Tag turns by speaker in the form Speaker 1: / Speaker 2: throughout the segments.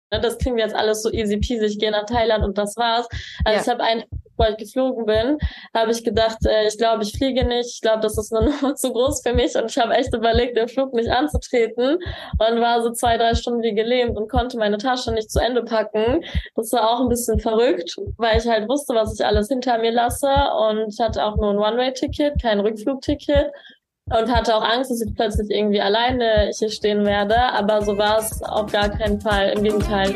Speaker 1: ne, das kriegen wir jetzt alles so easy peasy, ich gehe nach Thailand und das war's. Also ich habe einen, bevor ich geflogen bin, habe ich gedacht, ich glaube, ich fliege nicht, ich glaube, das ist eine Nummer zu groß für mich und ich habe echt überlegt, den Flug nicht anzutreten und war so 2-3 Stunden wie gelähmt und konnte meine Tasche nicht zu Ende packen. Das war auch ein bisschen verrückt, weil ich halt wusste, was ich alles hinter mir lasse und ich hatte auch nur ein One-Way-Ticket, kein Rückflugticket. Und hatte auch Angst, dass ich plötzlich irgendwie alleine hier stehen werde. Aber so war es auf gar keinen Fall. Im Gegenteil.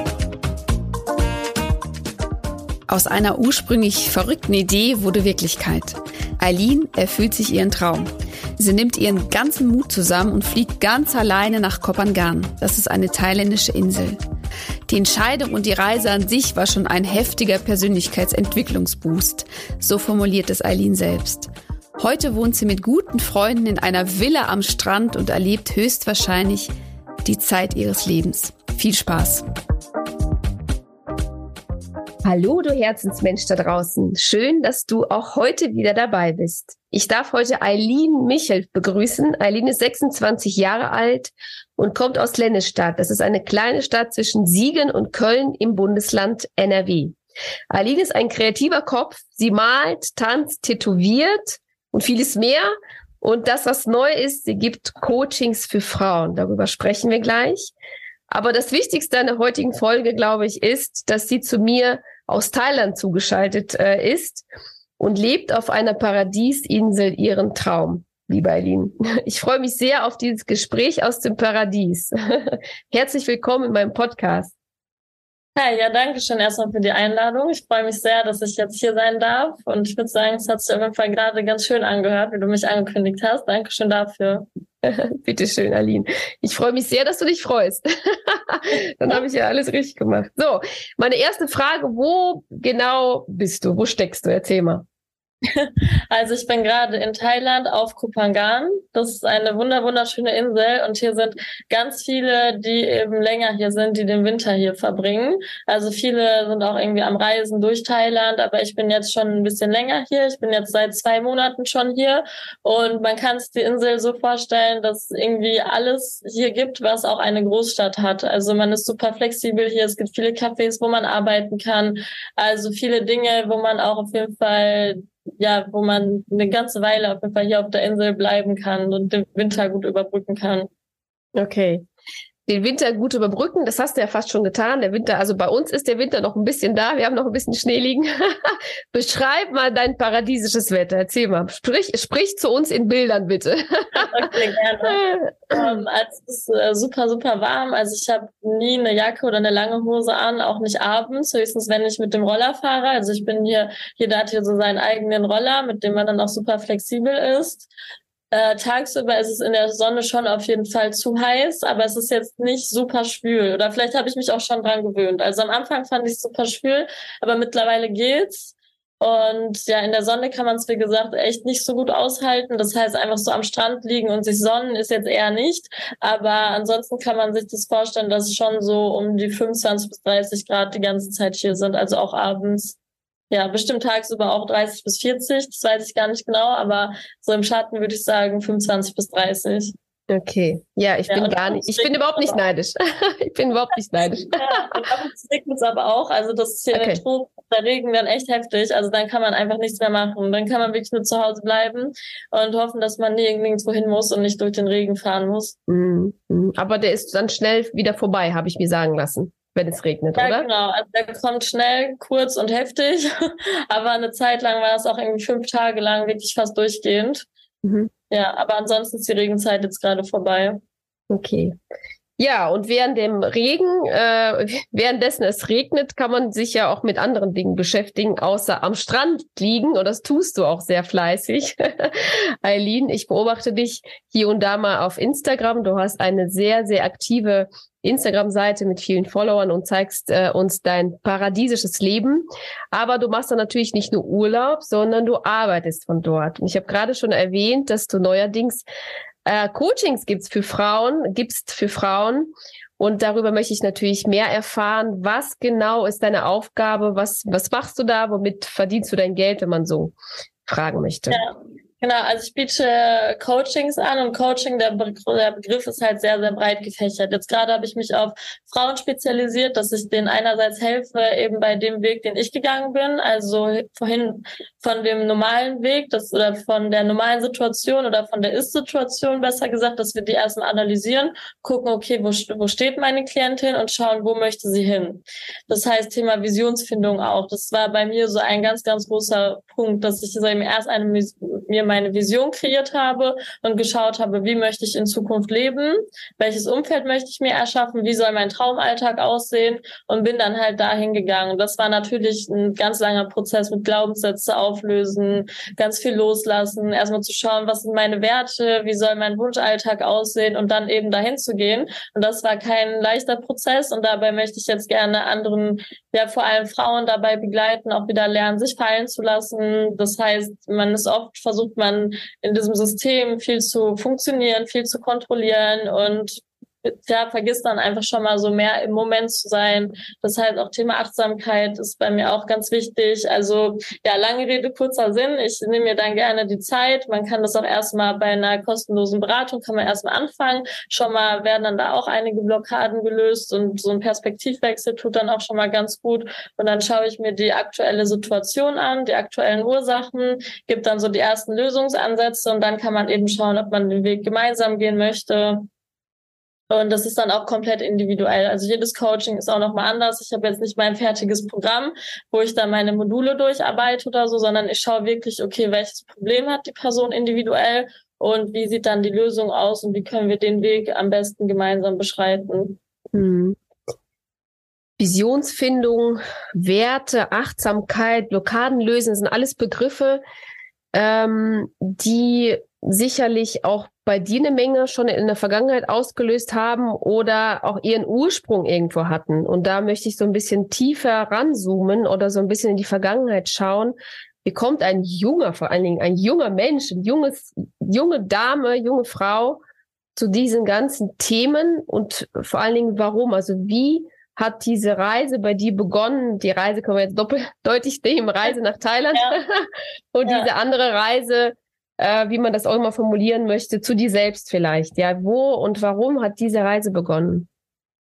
Speaker 2: Aus einer ursprünglich verrückten Idee wurde Wirklichkeit. Aylin erfüllt sich ihren Traum. Sie nimmt ihren ganzen Mut zusammen und fliegt ganz alleine nach Koh Phangan. Das ist eine thailändische Insel. Die Entscheidung und die Reise an sich war schon ein heftiger Persönlichkeitsentwicklungsboost. So formuliert es Aylin selbst. Heute wohnt sie mit guten Freunden in einer Villa am Strand und erlebt höchstwahrscheinlich die Zeit ihres Lebens. Viel Spaß!
Speaker 3: Hallo, du Herzensmensch da draußen. Schön, dass du auch heute wieder dabei bist. Ich darf heute Aylin Michel begrüßen. Aylin ist 26 Jahre alt und kommt aus Lennestadt. Das ist eine kleine Stadt zwischen Siegen und Köln im Bundesland NRW. Aylin ist ein kreativer Kopf. Sie malt, tanzt, tätowiert und vieles mehr. Und das, was neu ist, sie gibt Coachings für Frauen. Darüber sprechen wir gleich. Aber das Wichtigste an der heutigen Folge, glaube ich, ist, dass sie zu mir aus Thailand zugeschaltet ist und lebt auf einer Paradiesinsel ihren Traum, liebe Aylin. Ich freue mich sehr auf dieses Gespräch aus dem Paradies. Herzlich willkommen in meinem Podcast.
Speaker 1: Hi, ja, danke schön erstmal für die Einladung. Ich freue mich sehr, dass ich jetzt hier sein darf. Und ich würde sagen, es hat sich auf jeden Fall gerade ganz schön angehört, wie du mich angekündigt hast. Dankeschön dafür.
Speaker 3: Bitte schön, Aylin. Ich freue mich sehr, dass du dich freust. Dann habe ich ja alles richtig gemacht. So, meine erste Frage, wo genau bist du? Wo steckst du? Erzähl mal.
Speaker 1: Also ich bin gerade in Thailand auf Koh Phangan. Das ist eine wunderschöne Insel und hier sind ganz viele, die eben länger hier sind, die den Winter hier verbringen. Also viele sind auch irgendwie am Reisen durch Thailand, aber ich bin jetzt schon ein bisschen länger hier. Ich bin jetzt seit 2 Monaten schon hier und man kann sich die Insel so vorstellen, dass irgendwie alles hier gibt, was auch eine Großstadt hat. Also man ist super flexibel hier. Es gibt viele Cafés, wo man arbeiten kann. Also viele Dinge, wo man auch auf jeden Fall wo man eine ganze Weile auf jeden Fall hier auf der Insel bleiben kann und den Winter gut überbrücken kann.
Speaker 3: Okay. Den Winter gut überbrücken, das hast du ja fast schon getan. Der Winter, also bei uns ist der Winter noch ein bisschen da. Wir haben noch ein bisschen Schnee liegen. Beschreib mal dein paradiesisches Wetter. Erzähl mal. Sprich zu uns in Bildern, bitte.
Speaker 1: Okay, gerne. Also es ist super warm. Also ich habe nie eine Jacke oder eine lange Hose an, auch nicht abends, höchstens wenn ich mit dem Roller fahre. Also ich bin jeder hat hier so seinen eigenen Roller, mit dem man dann auch super flexibel ist. Tagsüber ist es in der Sonne schon auf jeden Fall zu heiß, aber es ist jetzt nicht super schwül. Oder vielleicht habe ich mich auch schon dran gewöhnt. Also am Anfang fand ich es super schwül, aber mittlerweile geht's. Und ja, in der Sonne kann man es, wie gesagt, echt nicht so gut aushalten. Das heißt, einfach so am Strand liegen und sich sonnen ist jetzt eher nicht. Aber ansonsten kann man sich das vorstellen, dass es schon so um die 25 bis 30 Grad die ganze Zeit hier sind, also auch abends. Ja, bestimmt tagsüber auch 30 bis 40, das weiß ich gar nicht genau, aber so im Schatten würde ich sagen 25 bis 30.
Speaker 3: Okay, ja, ich bin überhaupt nicht neidisch. Ich bin überhaupt nicht neidisch.
Speaker 1: Ja, und ab und zu regnet es aber auch, also das ist hier in den Tropen, der Regen dann echt heftig, also dann kann man einfach nichts mehr machen. Dann kann man wirklich nur zu Hause bleiben und hoffen, dass man nirgendwo hin muss und nicht durch den Regen fahren muss.
Speaker 3: Aber der ist dann schnell wieder vorbei, habe ich mir sagen lassen. Wenn es regnet,
Speaker 1: ja,
Speaker 3: oder?
Speaker 1: Ja, genau. Also der kommt schnell, kurz und heftig. Aber eine Zeit lang war es auch irgendwie 5 Tage lang wirklich fast durchgehend. Ja, aber ansonsten ist die Regenzeit jetzt gerade vorbei.
Speaker 3: Okay. Ja, und währenddessen es regnet, kann man sich ja auch mit anderen Dingen beschäftigen, außer am Strand liegen. Und das tust du auch sehr fleißig. Aylin, ich beobachte dich hier und da mal auf Instagram. Du hast eine sehr, sehr aktive Instagram-Seite mit vielen Followern und zeigst uns dein paradiesisches Leben. Aber du machst dann natürlich nicht nur Urlaub, sondern du arbeitest von dort. Und ich habe gerade schon erwähnt, dass du neuerdings Coachings gibst für Frauen. Und darüber möchte ich natürlich mehr erfahren. Was genau ist deine Aufgabe? Was machst du da? Womit verdienst du dein Geld, wenn man so fragen möchte?
Speaker 1: Ja. Genau, also ich biete Coachings an und Coaching, der Begriff ist halt sehr, sehr breit gefächert. Jetzt gerade habe ich mich auf Frauen spezialisiert, dass ich denen einerseits helfe, eben bei dem Weg, den ich gegangen bin, also vorhin von dem normalen Weg, oder von der normalen Situation oder von der Ist-Situation besser gesagt, dass wir die erstmal analysieren, gucken, okay, wo steht meine Klientin und schauen, wo möchte sie hin. Das heißt, Thema Visionsfindung auch. Das war bei mir so ein ganz, ganz großer Punkt, dass ich so eben erst mir meine Vision kreiert habe und geschaut habe, wie möchte ich in Zukunft leben, welches Umfeld möchte ich mir erschaffen, wie soll mein Traumalltag aussehen und bin dann halt dahin gegangen. Das war natürlich ein ganz langer Prozess mit Glaubenssätze auflösen, ganz viel loslassen, erstmal zu schauen, was sind meine Werte, wie soll mein Wunschalltag aussehen und dann eben dahin zu gehen. Und das war kein leichter Prozess und dabei möchte ich jetzt gerne anderen, ja vor allem Frauen dabei begleiten, auch wieder lernen, sich fallen zu lassen. Das heißt, versucht man in diesem System viel zu funktionieren, viel zu kontrollieren und ja, vergisst dann einfach schon mal so mehr im Moment zu sein. Das heißt, auch Thema Achtsamkeit ist bei mir auch ganz wichtig. Also ja, lange Rede, kurzer Sinn. Ich nehme mir dann gerne die Zeit. Man kann das auch erstmal bei einer kostenlosen Beratung, kann man erstmal anfangen. Schon mal werden dann da auch einige Blockaden gelöst und so ein Perspektivwechsel tut dann auch schon mal ganz gut. Und dann schaue ich mir die aktuelle Situation an, die aktuellen Ursachen, gibt dann so die ersten Lösungsansätze und dann kann man eben schauen, ob man den Weg gemeinsam gehen möchte. Und das ist dann auch komplett individuell. Also jedes Coaching ist auch nochmal anders. Ich habe jetzt nicht mein fertiges Programm, wo ich dann meine Module durcharbeite oder so, sondern ich schaue wirklich, okay, welches Problem hat die Person individuell und wie sieht dann die Lösung aus und wie können wir den Weg am besten gemeinsam beschreiten.
Speaker 3: Visionsfindung, Werte, Achtsamkeit, Blockaden lösen, sind alles Begriffe, die sicherlich auch bei dir eine Menge schon in der Vergangenheit ausgelöst haben oder auch ihren Ursprung irgendwo hatten. Und da möchte ich so ein bisschen tiefer ranzoomen oder so ein bisschen in die Vergangenheit schauen. Wie kommt vor allen Dingen ein junger Mensch, junge Dame, junge Frau zu diesen ganzen Themen und vor allen Dingen warum? Also wie hat diese Reise bei dir begonnen? Die Reise können wir jetzt doppeldeutig nehmen, Reise nach Thailand und diese andere Reise, wie man das auch immer formulieren möchte, zu dir selbst vielleicht. Ja, wo und warum hat diese Reise begonnen?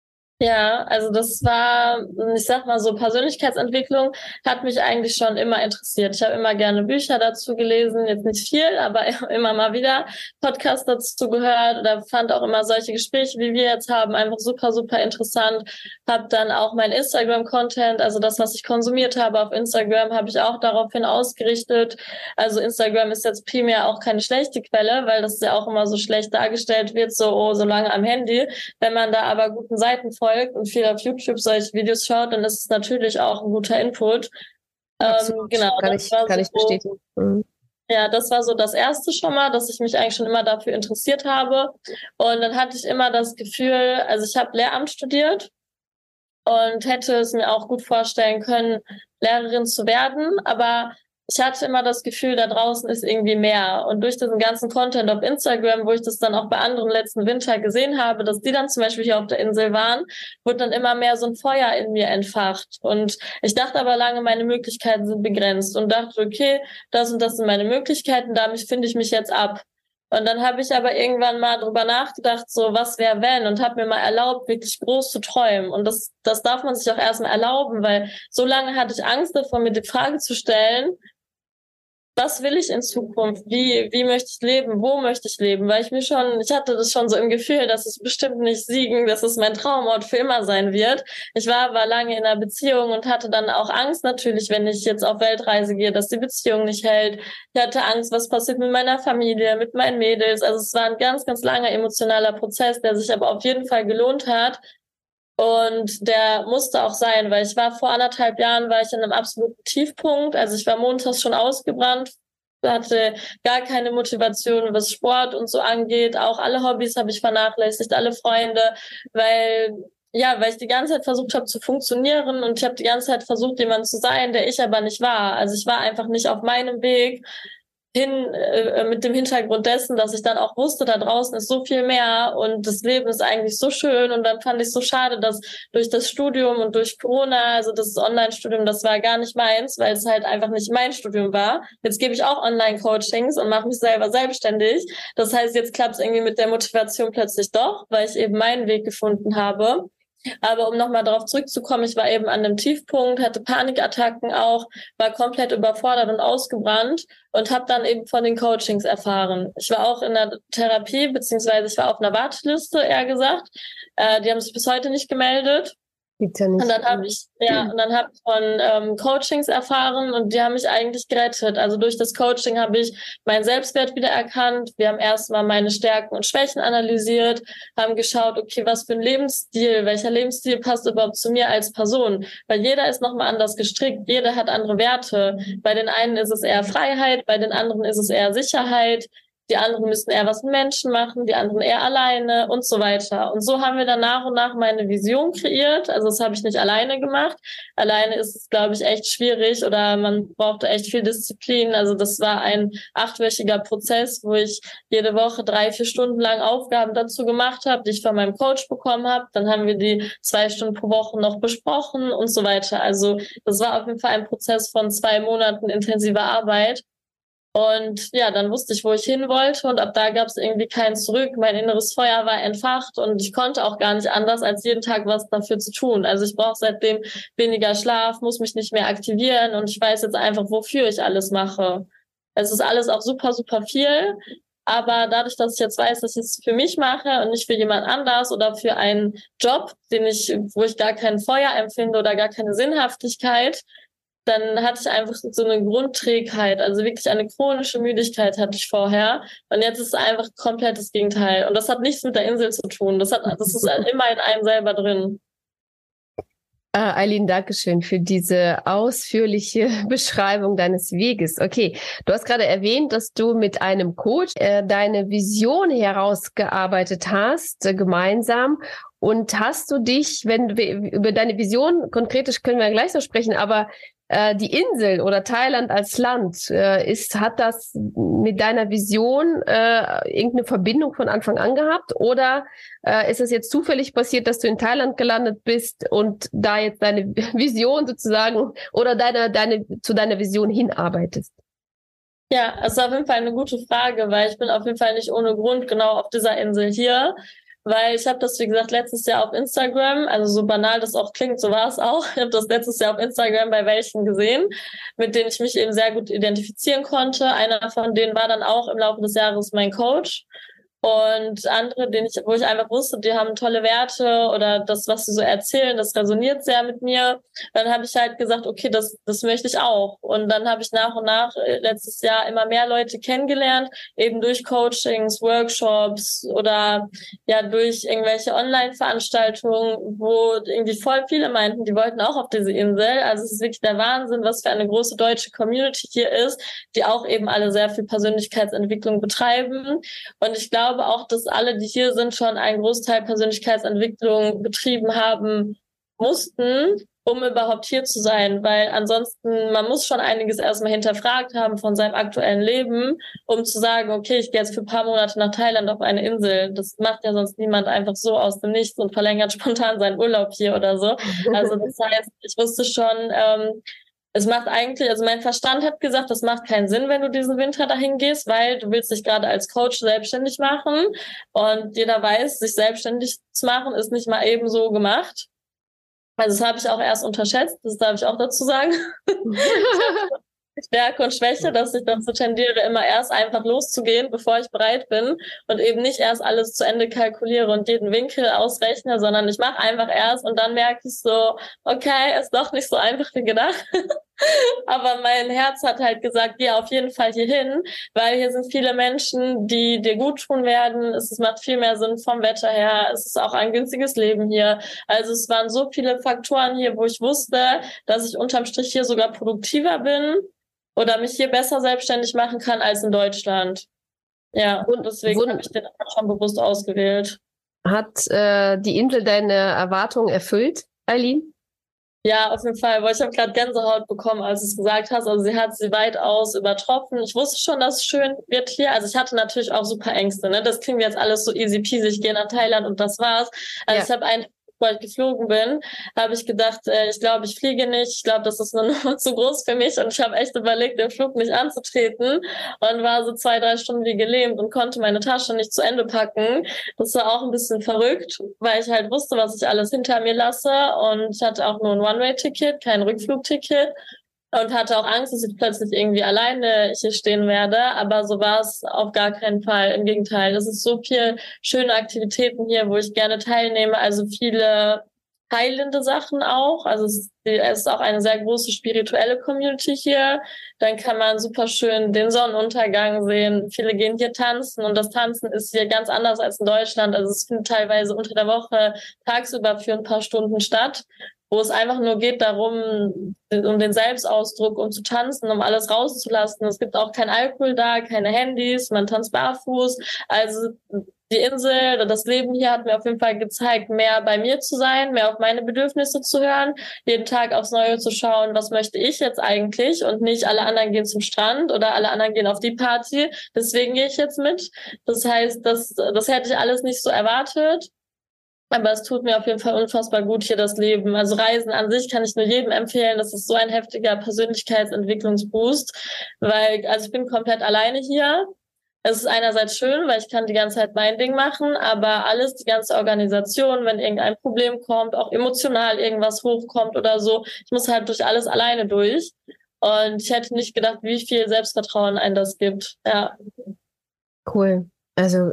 Speaker 1: Ja, also das war, ich sag mal so, Persönlichkeitsentwicklung hat mich eigentlich schon immer interessiert. Ich habe immer gerne Bücher dazu gelesen, jetzt nicht viel, aber immer mal wieder Podcasts dazu gehört oder fand auch immer solche Gespräche, wie wir jetzt haben, einfach super, super interessant. Habe dann auch mein Instagram-Content, also das, was ich konsumiert habe auf Instagram, habe ich auch daraufhin ausgerichtet. Also Instagram ist jetzt primär auch keine schlechte Quelle, weil das ja auch immer so schlecht dargestellt wird, so lange am Handy. Wenn man da aber guten Seiten folgt und viel auf YouTube solche Videos schaut, dann ist es natürlich auch ein guter Input. Genau,
Speaker 3: kann ich bestätigen.
Speaker 1: Ja, das war so das Erste schon mal, dass ich mich eigentlich schon immer dafür interessiert habe. Und dann hatte ich immer das Gefühl, also ich habe Lehramt studiert und hätte es mir auch gut vorstellen können, Lehrerin zu werden, aber ich hatte immer das Gefühl, da draußen ist irgendwie mehr. Und durch diesen ganzen Content auf Instagram, wo ich das dann auch bei anderen letzten Winter gesehen habe, dass die dann zum Beispiel hier auf der Insel waren, wurde dann immer mehr so ein Feuer in mir entfacht. Und ich dachte aber lange, meine Möglichkeiten sind begrenzt und dachte, okay, das und das sind meine Möglichkeiten, damit finde ich mich jetzt ab. Und dann habe ich aber irgendwann mal drüber nachgedacht, so was wäre wenn, und habe mir mal erlaubt, wirklich groß zu träumen. Und das darf man sich auch erstmal erlauben, weil so lange hatte ich Angst davor, mir die Frage zu stellen, was will ich in Zukunft? Wie möchte ich leben? Wo möchte ich leben? Weil ich hatte das schon so im Gefühl, dass es bestimmt nicht Siegen, dass es mein Traumort für immer sein wird. Ich war aber lange in einer Beziehung und hatte dann auch Angst natürlich, wenn ich jetzt auf Weltreise gehe, dass die Beziehung nicht hält. Ich hatte Angst, was passiert mit meiner Familie, mit meinen Mädels. Also es war ein ganz, ganz langer emotionaler Prozess, der sich aber auf jeden Fall gelohnt hat. Und der musste auch sein, weil vor 1,5 Jahren war ich in einem absoluten Tiefpunkt. Also ich war montags schon ausgebrannt, hatte gar keine Motivation, was Sport und so angeht. Auch alle Hobbys habe ich vernachlässigt, alle Freunde, weil ich die ganze Zeit versucht habe zu funktionieren und ich habe die ganze Zeit versucht, jemand zu sein, der ich aber nicht war. Also ich war einfach nicht auf meinem Weg mit dem Hintergrund dessen, dass ich dann auch wusste, da draußen ist so viel mehr und das Leben ist eigentlich so schön. Und dann fand ich so schade, dass durch das Studium und durch Corona, also das Online-Studium, das war gar nicht meins, weil es halt einfach nicht mein Studium war. Jetzt gebe ich auch Online-Coachings und mache mich selber selbstständig. Das heißt, jetzt klappt es irgendwie mit der Motivation plötzlich doch, weil ich eben meinen Weg gefunden habe. Aber um nochmal darauf zurückzukommen, ich war eben an einem Tiefpunkt, hatte Panikattacken auch, war komplett überfordert und ausgebrannt und habe dann eben von den Coachings erfahren. Ich war auch in der Therapie, beziehungsweise ich war auf einer Warteliste, eher gesagt. Die haben sich bis heute nicht gemeldet.
Speaker 3: Gibt's ja nicht.
Speaker 1: Und dann habe ich von Coachings erfahren und die haben mich eigentlich gerettet. Also durch das Coaching habe ich meinen Selbstwert wieder erkannt. Wir haben erstmal meine Stärken und Schwächen analysiert, haben geschaut, okay, was für ein Lebensstil, welcher Lebensstil passt überhaupt zu mir als Person? Weil jeder ist nochmal anders gestrickt, jeder hat andere Werte. Bei den einen ist es eher Freiheit, bei den anderen ist es eher Sicherheit. Die anderen müssen eher was mit Menschen machen, die anderen eher alleine und so weiter. Und so haben wir dann nach und nach meine Vision kreiert. Also das habe ich nicht alleine gemacht. Alleine ist es, glaube ich, echt schwierig oder man brauchte echt viel Disziplin. Also das war ein 8-wöchiger Prozess, wo ich jede Woche 3-4 Stunden lang Aufgaben dazu gemacht habe, die ich von meinem Coach bekommen habe. Dann haben wir die 2 Stunden pro Woche noch besprochen und so weiter. Also das war auf jeden Fall ein Prozess von 2 Monaten intensiver Arbeit. Und ja, dann wusste ich, wo ich hin wollte und ab da gab es irgendwie kein Zurück. Mein inneres Feuer war entfacht und ich konnte auch gar nicht anders, als jeden Tag was dafür zu tun. Also ich brauche seitdem weniger Schlaf, muss mich nicht mehr aktivieren und ich weiß jetzt einfach, wofür ich alles mache. Es ist alles auch super, super viel, aber dadurch, dass ich jetzt weiß, dass ich es für mich mache und nicht für jemand anders oder für einen Job, wo ich gar kein Feuer empfinde oder gar keine Sinnhaftigkeit, dann hatte ich einfach so eine Grundträgheit, also wirklich eine chronische Müdigkeit hatte ich vorher. Und jetzt ist es einfach komplett das Gegenteil. Und das hat nichts mit der Insel zu tun. Das ist immer in einem selber drin.
Speaker 3: Aylin, Dankeschön für diese ausführliche Beschreibung deines Weges. Okay, du hast gerade erwähnt, dass du mit einem Coach deine Vision herausgearbeitet hast, gemeinsam. Und hast du dich, wenn wir über deine Vision, konkret können wir gleich so sprechen, aber die Insel oder Thailand als Land, hat das mit deiner Vision irgendeine Verbindung von Anfang an gehabt? Oder ist es jetzt zufällig passiert, dass du in Thailand gelandet bist und da jetzt deine Vision sozusagen oder zu deiner Vision hinarbeitest?
Speaker 1: Ja, es ist auf jeden Fall eine gute Frage, weil ich bin auf jeden Fall nicht ohne Grund genau auf dieser Insel hier. Weil ich habe das, wie gesagt, letztes Jahr auf Instagram, also so banal das auch klingt, so war es auch. Ich habe das letztes Jahr auf Instagram bei welchen gesehen, mit denen ich mich eben sehr gut identifizieren konnte. Einer von denen war dann auch im Laufe des Jahres mein Coach. Und andere, wo ich einfach wusste, die haben tolle Werte oder das, was sie so erzählen, das resoniert sehr mit mir. Dann habe ich halt gesagt, okay, das möchte ich auch. Und dann habe ich nach und nach letztes Jahr immer mehr Leute kennengelernt, eben durch Coachings, Workshops oder ja durch irgendwelche Online-Veranstaltungen, wo irgendwie voll viele meinten, die wollten auch auf diese Insel. Also es ist wirklich der Wahnsinn, was für eine große deutsche Community hier ist, die auch eben alle sehr viel Persönlichkeitsentwicklung betreiben. Und ich glaube auch, dass alle, die hier sind, schon einen Großteil Persönlichkeitsentwicklung betrieben haben mussten, um überhaupt hier zu sein. Weil ansonsten, man muss schon einiges erstmal hinterfragt haben von seinem aktuellen Leben, um zu sagen, okay, ich gehe jetzt für ein paar Monate nach Thailand auf eine Insel. Das macht ja sonst niemand einfach so aus dem Nichts und verlängert spontan seinen Urlaub hier oder so. Also das heißt, ich wusste schon, es macht eigentlich, also mein Verstand hat gesagt, das macht keinen Sinn, wenn du diesen Winter dahin gehst, weil du willst dich gerade als Coach selbstständig machen und jeder weiß, sich selbstständig zu machen ist nicht mal eben so gemacht. Also das habe ich auch erst unterschätzt, das darf ich auch dazu sagen. Stärke und Schwäche, dass ich dazu tendiere, immer erst einfach loszugehen, bevor ich bereit bin und eben nicht erst alles zu Ende kalkuliere und jeden Winkel ausrechne, sondern ich mache einfach erst und dann merke ich so, okay, ist doch nicht so einfach wie gedacht. Aber mein Herz hat halt gesagt, geh auf jeden Fall hier hin, weil hier sind viele Menschen, die dir gut tun werden. Es macht viel mehr Sinn vom Wetter her. Es ist auch ein günstiges Leben hier. Also es waren so viele Faktoren hier, wo ich wusste, dass ich unterm Strich hier sogar produktiver bin oder mich hier besser selbstständig machen kann als in Deutschland. Ja, und deswegen habe ich den auch schon bewusst ausgewählt.
Speaker 3: Hat die Insel deine Erwartungen erfüllt, Aylin?
Speaker 1: Ja, auf jeden Fall, weil ich habe gerade Gänsehaut bekommen, als du es gesagt hast. Also sie hat sie weitaus übertroffen. Ich wusste schon, dass es schön wird hier. Also ich hatte natürlich auch super Ängste. Ne? Das klingt jetzt alles so easy peasy. Ich gehe nach Thailand und das war's. Also ich habe bevor ich geflogen bin, habe ich gedacht, ich glaube, ich fliege nicht. Ich glaube, das ist eine Nummer zu groß für mich. Und ich habe echt überlegt, den Flug nicht anzutreten und war so 2, 3 Stunden wie gelähmt und konnte meine Tasche nicht zu Ende packen. Das war auch ein bisschen verrückt, weil ich halt wusste, was ich alles hinter mir lasse. Und ich hatte auch nur ein One-Way-Ticket, kein Rückflugticket. Und hatte auch Angst, dass ich plötzlich irgendwie alleine hier stehen werde. Aber so war es auf gar keinen Fall. Im Gegenteil, es ist so viel schöne Aktivitäten hier, wo ich gerne teilnehme. Also viele heilende Sachen auch. Also es ist auch eine sehr große spirituelle Community hier. Dann kann man super schön den Sonnenuntergang sehen. Viele gehen hier tanzen und das Tanzen ist hier ganz anders als in Deutschland. Also es findet teilweise unter der Woche tagsüber für ein paar Stunden statt, wo es einfach nur geht darum, um den Selbstausdruck, um zu tanzen, um alles rauszulassen. Es gibt auch kein Alkohol da, keine Handys, man tanzt barfuß. Also die Insel oder das Leben hier hat mir auf jeden Fall gezeigt, mehr bei mir zu sein, mehr auf meine Bedürfnisse zu hören, jeden Tag aufs Neue zu schauen, was möchte ich jetzt eigentlich und nicht alle anderen gehen zum Strand oder alle anderen gehen auf die Party. Deswegen gehe ich jetzt mit. Das heißt, das hätte ich alles nicht so erwartet. Aber es tut mir auf jeden Fall unfassbar gut hier das Leben. Also Reisen an sich kann ich nur jedem empfehlen. Das ist so ein heftiger Persönlichkeitsentwicklungsboost, weil, also ich bin komplett alleine hier. Es ist einerseits schön, weil ich kann die ganze Zeit mein Ding machen, aber alles, die ganze Organisation, wenn irgendein Problem kommt, auch emotional irgendwas hochkommt oder so, ich muss halt durch alles alleine durch. Und ich hätte nicht gedacht, wie viel Selbstvertrauen einem das gibt. Ja.
Speaker 3: Cool. Also,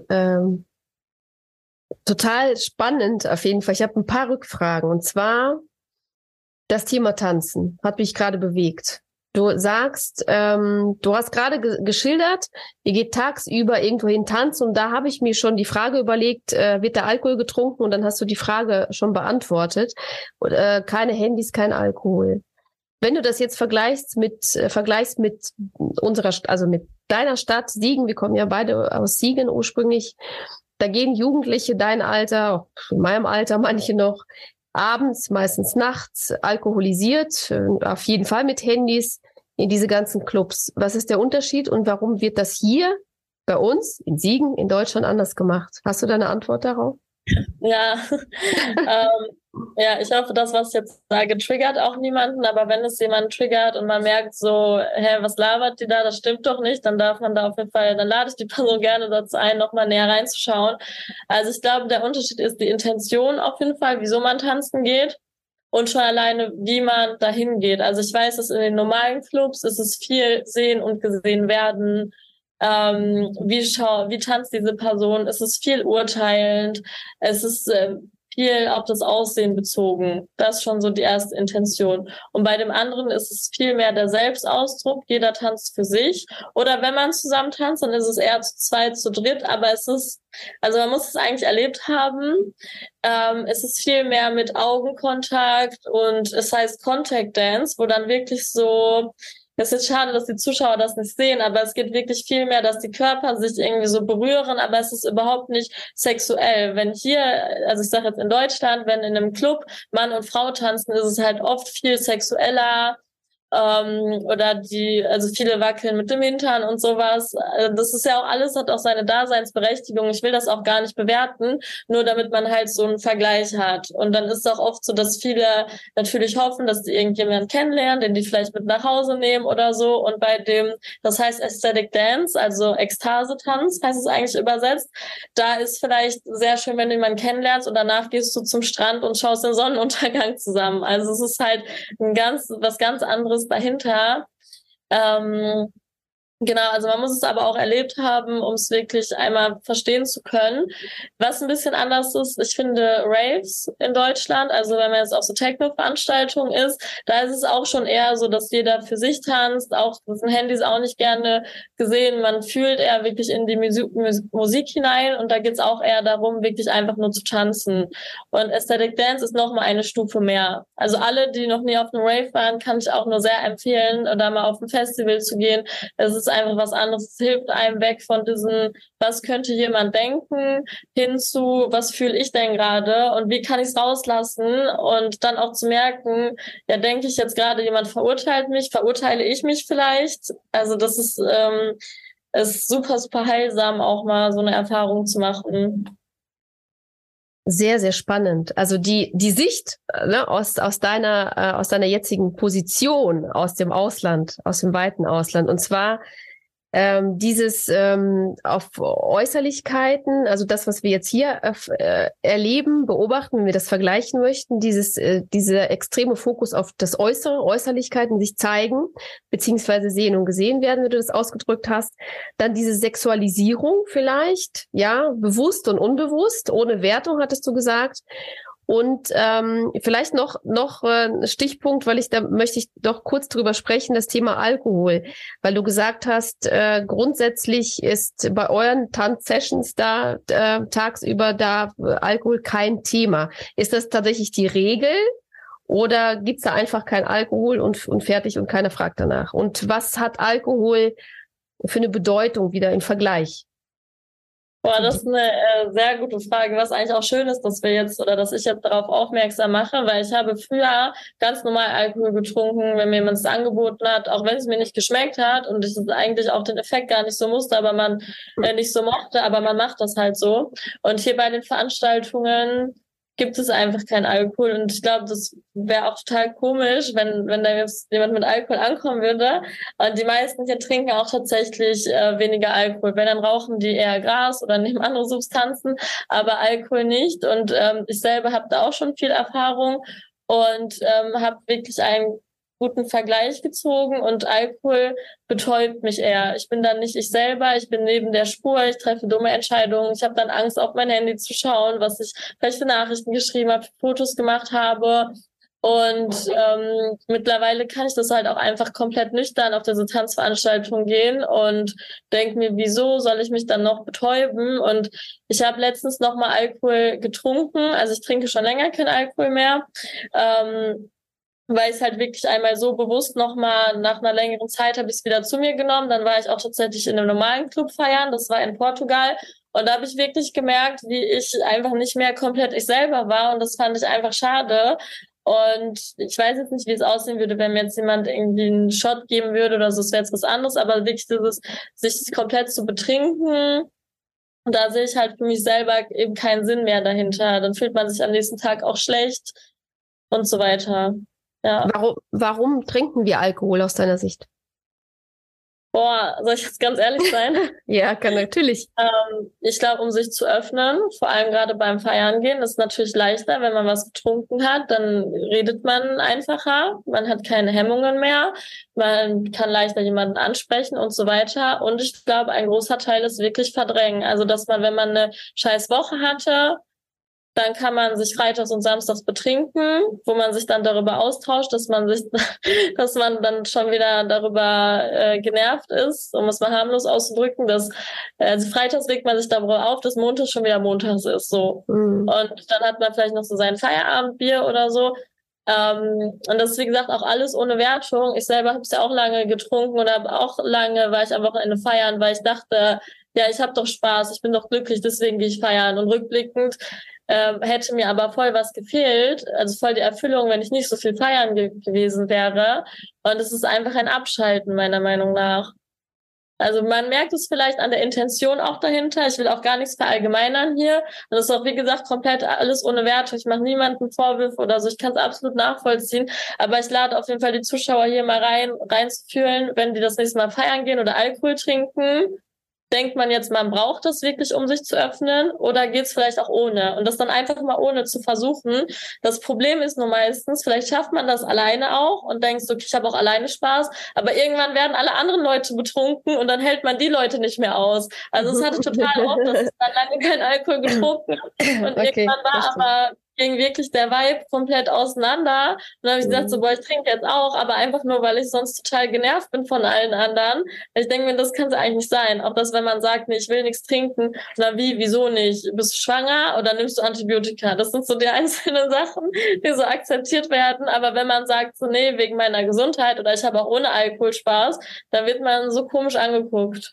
Speaker 3: total spannend auf jeden Fall. Ich habe ein paar Rückfragen. Und zwar das Thema Tanzen hat mich gerade bewegt. Du sagst, du hast gerade geschildert, ihr geht tagsüber irgendwohin tanzen und da habe ich mir schon die Frage überlegt, wird der Alkohol getrunken? Und dann hast du die Frage schon beantwortet. Und, keine Handys, kein Alkohol. Wenn du das jetzt vergleichst mit unserer, also mit deiner Stadt Siegen, wir kommen ja beide aus Siegen ursprünglich, da gehen Jugendliche dein Alter, in meinem Alter manche noch, abends, meistens nachts, alkoholisiert, auf jeden Fall mit Handys, in diese ganzen Clubs. Was ist der Unterschied und warum wird das hier bei uns in Siegen, in Deutschland anders gemacht? Hast du da eine Antwort darauf?
Speaker 1: Ja, ja, ich hoffe, das, was ich jetzt sage, triggert auch niemanden, aber wenn es jemanden triggert und man merkt so, hä, was labert die da, das stimmt doch nicht, dann darf man da auf jeden Fall, dann lade ich die Person gerne dazu ein, nochmal näher reinzuschauen. Also ich glaube, der Unterschied ist die Intention auf jeden Fall, wieso man tanzen geht und schon alleine, wie man dahin geht. Also ich weiß, dass in den normalen Clubs ist es viel sehen und gesehen werden, wie tanzt diese Person, es ist viel urteilend, es ist viel auf das Aussehen bezogen. Das ist schon so die erste Intention. Und bei dem anderen ist es viel mehr der Selbstausdruck, jeder tanzt für sich. Oder wenn man zusammen tanzt, dann ist es eher zu zweit, zu dritt, aber es ist, also man muss es eigentlich erlebt haben. Es ist viel mehr mit Augenkontakt und es heißt Contact Dance, wo dann wirklich so, es ist schade, dass die Zuschauer das nicht sehen, aber es geht wirklich viel mehr, dass die Körper sich irgendwie so berühren, aber es ist überhaupt nicht sexuell. Wenn hier, also ich sage jetzt in Deutschland, wenn in einem Club Mann und Frau tanzen, ist es halt oft viel sexueller, oder also viele wackeln mit dem Hintern und sowas. Das ist ja auch alles, hat auch seine Daseinsberechtigung. Ich will das auch gar nicht bewerten, nur damit man halt so einen Vergleich hat. Und dann ist es auch oft so, dass viele natürlich hoffen, dass die irgendjemanden kennenlernen, den die vielleicht mit nach Hause nehmen oder so. Und bei dem, das heißt Aesthetic Dance, also Ekstase-Tanz, heißt es eigentlich übersetzt, da ist vielleicht sehr schön, wenn du jemanden kennenlernst und danach gehst du zum Strand und schaust den Sonnenuntergang zusammen. Also es ist halt was ganz anderes dahinter. Genau, also man muss es aber auch erlebt haben, um es wirklich einmal verstehen zu können. Was ein bisschen anders ist, ich finde Raves in Deutschland, also wenn man jetzt auf so Techno-Veranstaltungen ist, da ist es auch schon eher so, dass jeder für sich tanzt, auch das sind Handys auch nicht gerne gesehen, man fühlt eher wirklich in die Musik hinein und da geht's auch eher darum, wirklich einfach nur zu tanzen. Und Aesthetic Dance ist nochmal eine Stufe mehr. Also alle, die noch nie auf einem Rave waren, kann ich auch nur sehr empfehlen, da mal auf ein Festival zu gehen. Es ist einfach was anderes. Es hilft einem weg von diesem, was könnte jemand denken, hin zu, was fühle ich denn gerade und wie kann ich es rauslassen und dann auch zu merken, ja, denke ich jetzt gerade, jemand verurteilt mich, verurteile ich mich vielleicht? Also das ist super, super heilsam, auch mal so eine Erfahrung zu machen.
Speaker 3: Sehr, sehr spannend. Also die Sicht, ne, aus deiner jetzigen Position aus dem Ausland, aus dem weiten Ausland. Und zwar dieses auf Äußerlichkeiten, also das, was wir jetzt hier erleben, beobachten, wenn wir das vergleichen möchten, dieser extreme Fokus auf das Äußere, Äußerlichkeiten sich zeigen, beziehungsweise sehen und gesehen werden, wie du das ausgedrückt hast. Dann diese Sexualisierung vielleicht, ja, bewusst und unbewusst, ohne Wertung, hattest du gesagt. Und vielleicht noch ein Stichpunkt, weil da möchte ich doch kurz drüber sprechen, das Thema Alkohol, weil du gesagt hast, grundsätzlich ist bei euren Tanzsessions da tagsüber da Alkohol kein Thema. Ist das tatsächlich die Regel oder gibt's da einfach kein Alkohol und fertig und keiner fragt danach? Und was hat Alkohol für eine Bedeutung wieder im Vergleich?
Speaker 1: Boah, das ist eine sehr gute Frage, was eigentlich auch schön ist, dass ich jetzt darauf aufmerksam mache, weil ich habe früher ganz normal Alkohol getrunken, wenn mir jemand es angeboten hat, auch wenn es mir nicht geschmeckt hat und ich eigentlich auch den Effekt gar nicht so musste, aber man nicht so mochte, aber man macht das halt so. Und hier bei den Veranstaltungen gibt es einfach keinen Alkohol und ich glaube, das wäre auch total komisch, wenn da jetzt jemand mit Alkohol ankommen würde. Und die meisten hier trinken auch tatsächlich weniger Alkohol. Wenn, dann rauchen die eher Gras oder nehmen andere Substanzen, aber Alkohol nicht. Und ich selber habe da auch schon viel Erfahrung und habe wirklich einen guten Vergleich gezogen und Alkohol betäubt mich eher. Ich bin dann nicht ich selber, ich bin neben der Spur, ich treffe dumme Entscheidungen, ich habe dann Angst, auf mein Handy zu schauen, was ich vielleicht für Nachrichten geschrieben habe, Fotos gemacht habe und mittlerweile kann ich das halt auch einfach komplett nüchtern auf diese Tanzveranstaltung gehen und denke mir, wieso soll ich mich dann noch betäuben? Und ich habe letztens noch mal Alkohol getrunken, also ich trinke schon länger kein Alkohol mehr, weil ich es halt wirklich einmal so bewusst nochmal nach einer längeren Zeit habe ich es wieder zu mir genommen. Dann war ich auch tatsächlich in einem normalen Club feiern, das war in Portugal. Und da habe ich wirklich gemerkt, wie ich einfach nicht mehr komplett ich selber war. Und das fand ich einfach schade. Und ich weiß jetzt nicht, wie es aussehen würde, wenn mir jetzt jemand irgendwie einen Shot geben würde oder so, es wäre jetzt was anderes. Aber wirklich dieses, sich komplett zu betrinken, und da sehe ich halt für mich selber eben keinen Sinn mehr dahinter. Dann fühlt man sich am nächsten Tag auch schlecht und so weiter. Ja.
Speaker 3: Warum trinken wir Alkohol aus deiner Sicht?
Speaker 1: Boah, soll ich jetzt ganz ehrlich sein?
Speaker 3: Ja, kann natürlich.
Speaker 1: Ich glaube, um sich zu öffnen, vor allem gerade beim Feiern gehen, ist natürlich leichter, wenn man was getrunken hat, dann redet man einfacher, man hat keine Hemmungen mehr, man kann leichter jemanden ansprechen und so weiter. Und ich glaube, ein großer Teil ist wirklich verdrängen. Also, dass man, wenn man eine scheiß Woche hatte, dann kann man sich freitags und samstags betrinken, wo man sich dann darüber austauscht, dass man dann schon wieder darüber genervt ist, um es mal harmlos auszudrücken, also freitags regt man sich darüber auf, dass Montag schon wieder montags ist, so. Und dann hat man vielleicht noch so sein Feierabendbier oder so. Und das ist, wie gesagt, auch alles ohne Wertung. Ich selber habe es ja auch lange getrunken und war ich am Wochenende feiern, weil ich dachte, ja, ich habe doch Spaß, ich bin doch glücklich, deswegen gehe ich feiern. Und rückblickend hätte mir aber voll was gefehlt, also voll die Erfüllung, wenn ich nicht so viel feiern gewesen wäre. Und es ist einfach ein Abschalten, meiner Meinung nach. Also man merkt es vielleicht an der Intention auch dahinter. Ich will auch gar nichts verallgemeinern hier. Und das ist auch, wie gesagt, komplett alles ohne Wertung. Ich mache niemandem Vorwürfe oder so. Ich kann es absolut nachvollziehen. Aber ich lade auf jeden Fall die Zuschauer hier mal reinzufühlen, wenn die das nächste Mal feiern gehen oder Alkohol trinken. Denkt man jetzt, man braucht das wirklich, um sich zu öffnen, oder geht's vielleicht auch ohne? Und das dann einfach mal ohne zu versuchen. Das Problem ist nur meistens, vielleicht schafft man das alleine auch und denkst, okay, ich habe auch alleine Spaß, aber irgendwann werden alle anderen Leute betrunken und dann hält man die Leute nicht mehr aus. Also es hatte total oft, dass ich dann lange keinen Alkohol getrunken habe und okay, irgendwann war aber ging wirklich der Vibe komplett auseinander. Und dann habe ich gesagt, so, boah, ich trinke jetzt auch, aber einfach nur, weil ich sonst total genervt bin von allen anderen. Ich denke mir, das kann es eigentlich nicht sein. Auch das, wenn man sagt, nee, ich will nichts trinken, na wie, wieso nicht? Bist du schwanger oder nimmst du Antibiotika? Das sind so die einzelnen Sachen, die so akzeptiert werden. Aber wenn man sagt, so, nee, wegen meiner Gesundheit oder ich habe auch ohne Alkohol Spaß, dann wird man so komisch angeguckt.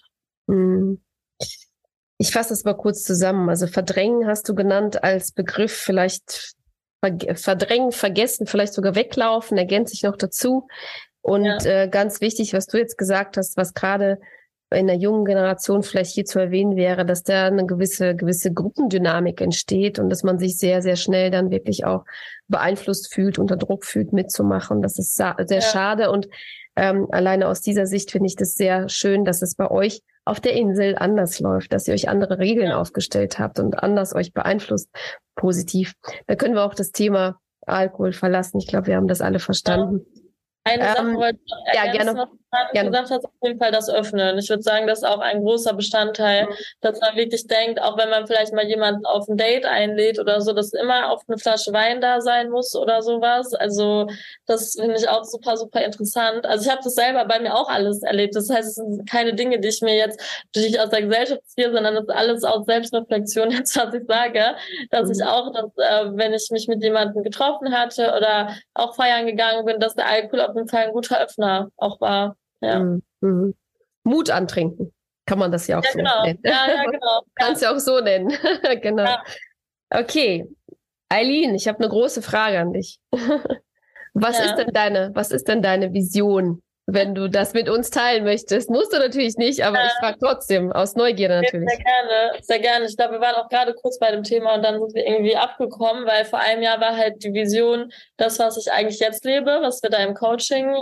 Speaker 3: Ich fasse das mal kurz zusammen. Also verdrängen hast du genannt als Begriff, vielleicht verdrängen, vergessen, vielleicht sogar weglaufen, ergänzt sich noch dazu. Und ganz wichtig, was du jetzt gesagt hast, was gerade in der jungen Generation vielleicht hier zu erwähnen wäre, dass da eine gewisse Gruppendynamik entsteht und dass man sich sehr, sehr schnell dann wirklich auch beeinflusst fühlt, unter Druck fühlt, mitzumachen. Das ist sehr schade und alleine aus dieser Sicht finde ich das sehr schön, dass es bei euch auf der Insel anders läuft, dass ihr euch andere Regeln aufgestellt habt und anders euch beeinflusst, positiv. Da können wir auch das Thema Alkohol verlassen. Ich glaube, wir haben das alle verstanden.
Speaker 1: Eine Sache wollte ich noch ergänzen,
Speaker 3: gerne.
Speaker 1: was du gesagt hast, auf jeden Fall das Öffnen. Ich würde sagen, das ist auch ein großer Bestandteil, dass man wirklich denkt, auch wenn man vielleicht mal jemanden auf ein Date einlädt oder so, dass immer auf eine Flasche Wein da sein muss oder sowas. Also das finde ich auch super, super interessant. Also ich habe das selber bei mir auch alles erlebt. Das heißt, es sind keine Dinge, die ich mir jetzt durch aus der Gesellschaft ziehe, sondern das ist alles aus Selbstreflexion, jetzt was ich sage, dass ich auch, dass, wenn ich mich mit jemandem getroffen hatte oder auch feiern gegangen bin, dass der Alkohol auf jeden Fall ein guter Öffner auch war. Ja.
Speaker 3: Mut antrinken, kann man das ja auch so nennen.
Speaker 1: Ja, genau.
Speaker 3: Kannst du auch so nennen. Genau.
Speaker 1: Ja.
Speaker 3: Okay, Aylin, ich habe eine große Frage an dich. Was ist denn deine Vision, wenn du das mit uns teilen möchtest? Musst du natürlich nicht, aber ich frage trotzdem, aus Neugierde natürlich.
Speaker 1: Sehr gerne, sehr gerne. Ich glaube, wir waren auch gerade kurz bei dem Thema und dann sind wir irgendwie abgekommen, weil vor einem Jahr war halt die Vision, das, was ich eigentlich jetzt lebe, was wir da im Coaching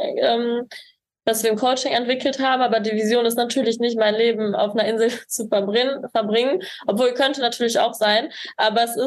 Speaker 1: entwickelt haben, aber die Vision ist natürlich nicht, mein Leben auf einer Insel zu verbringen, obwohl könnte natürlich auch sein, aber es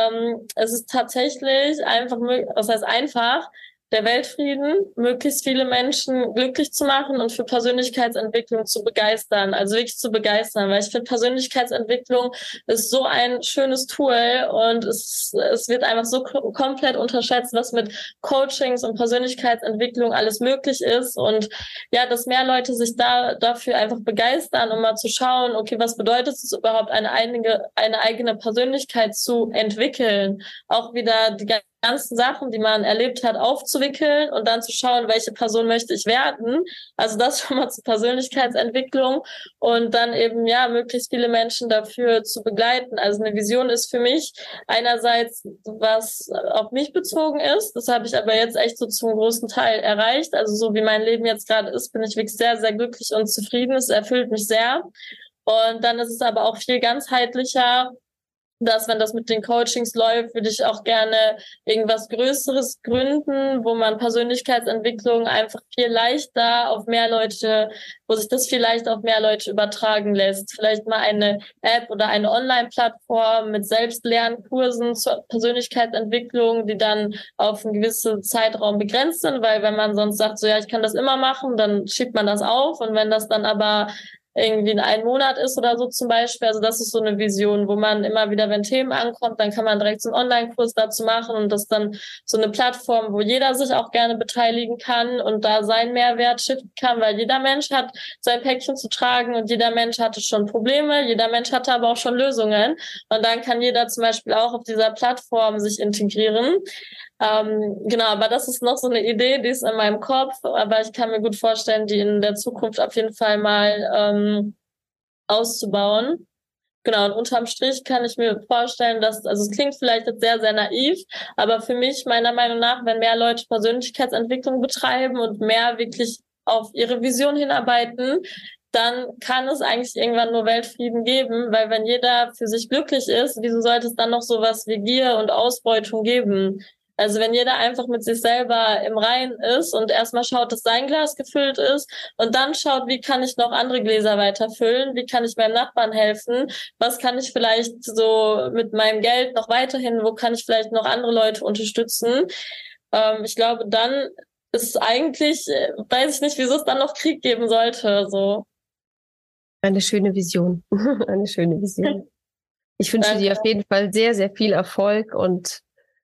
Speaker 1: ist tatsächlich einfach, was heißt einfach, der Weltfrieden, möglichst viele Menschen glücklich zu machen und für Persönlichkeitsentwicklung zu begeistern, also wirklich zu begeistern, weil ich finde, Persönlichkeitsentwicklung ist so ein schönes Tool und es wird einfach so komplett unterschätzt, was mit Coachings und Persönlichkeitsentwicklung alles möglich ist und ja, dass mehr Leute sich dafür einfach begeistern, um mal zu schauen, okay, was bedeutet es überhaupt, eine eigene Persönlichkeit zu entwickeln, auch wieder die ganzen Sachen, die man erlebt hat, aufzuwickeln und dann zu schauen, welche Person möchte ich werden. Also das schon mal zur Persönlichkeitsentwicklung und dann eben, ja, möglichst viele Menschen dafür zu begleiten. Also eine Vision ist für mich einerseits, was auf mich bezogen ist. Das habe ich aber jetzt echt so zum großen Teil erreicht. Also so wie mein Leben jetzt gerade ist, bin ich wirklich sehr, sehr glücklich und zufrieden. Es erfüllt mich sehr. Und dann ist es aber auch viel ganzheitlicher, dass, wenn das mit den Coachings läuft, würde ich auch gerne irgendwas Größeres gründen, wo man Persönlichkeitsentwicklung einfach viel leichter auf mehr Leute, wo sich das viel leichter auf mehr Leute übertragen lässt. Vielleicht mal eine App oder eine Online-Plattform mit Selbstlernkursen zur Persönlichkeitsentwicklung, die dann auf einen gewissen Zeitraum begrenzt sind, weil wenn man sonst sagt, so ja, ich kann das immer machen, dann schiebt man das auf und wenn das dann aber irgendwie in einem Monat ist oder so zum Beispiel. Also das ist so eine Vision, wo man immer wieder, wenn Themen ankommt, dann kann man direkt so einen Online-Kurs dazu machen und das ist dann so eine Plattform, wo jeder sich auch gerne beteiligen kann und da seinen Mehrwert stiften kann, weil jeder Mensch hat sein Päckchen zu tragen und jeder Mensch hatte schon Probleme, jeder Mensch hatte aber auch schon Lösungen und dann kann jeder zum Beispiel auch auf dieser Plattform sich integrieren. Genau, aber das ist noch so eine Idee, die ist in meinem Kopf, aber ich kann mir gut vorstellen, die in der Zukunft auf jeden Fall mal auszubauen. Genau, und unterm Strich kann ich mir vorstellen, dass, also es klingt vielleicht jetzt sehr, sehr naiv, aber für mich, meiner Meinung nach, wenn mehr Leute Persönlichkeitsentwicklung betreiben und mehr wirklich auf ihre Vision hinarbeiten, dann kann es eigentlich irgendwann nur Weltfrieden geben, weil wenn jeder für sich glücklich ist, wieso sollte es dann noch sowas wie Gier und Ausbeutung geben? Also wenn jeder einfach mit sich selber im Reinen ist und erstmal schaut, dass sein Glas gefüllt ist und dann schaut, wie kann ich noch andere Gläser weiterfüllen, wie kann ich meinem Nachbarn helfen, was kann ich vielleicht so mit meinem Geld noch weiterhin, wo kann ich vielleicht noch andere Leute unterstützen. Ich glaube, dann ist es eigentlich, weiß ich nicht, wieso es dann noch Krieg geben sollte. So.
Speaker 3: Eine schöne Vision. Eine schöne Vision. Ich wünsche dir auf jeden Fall sehr, sehr viel Erfolg und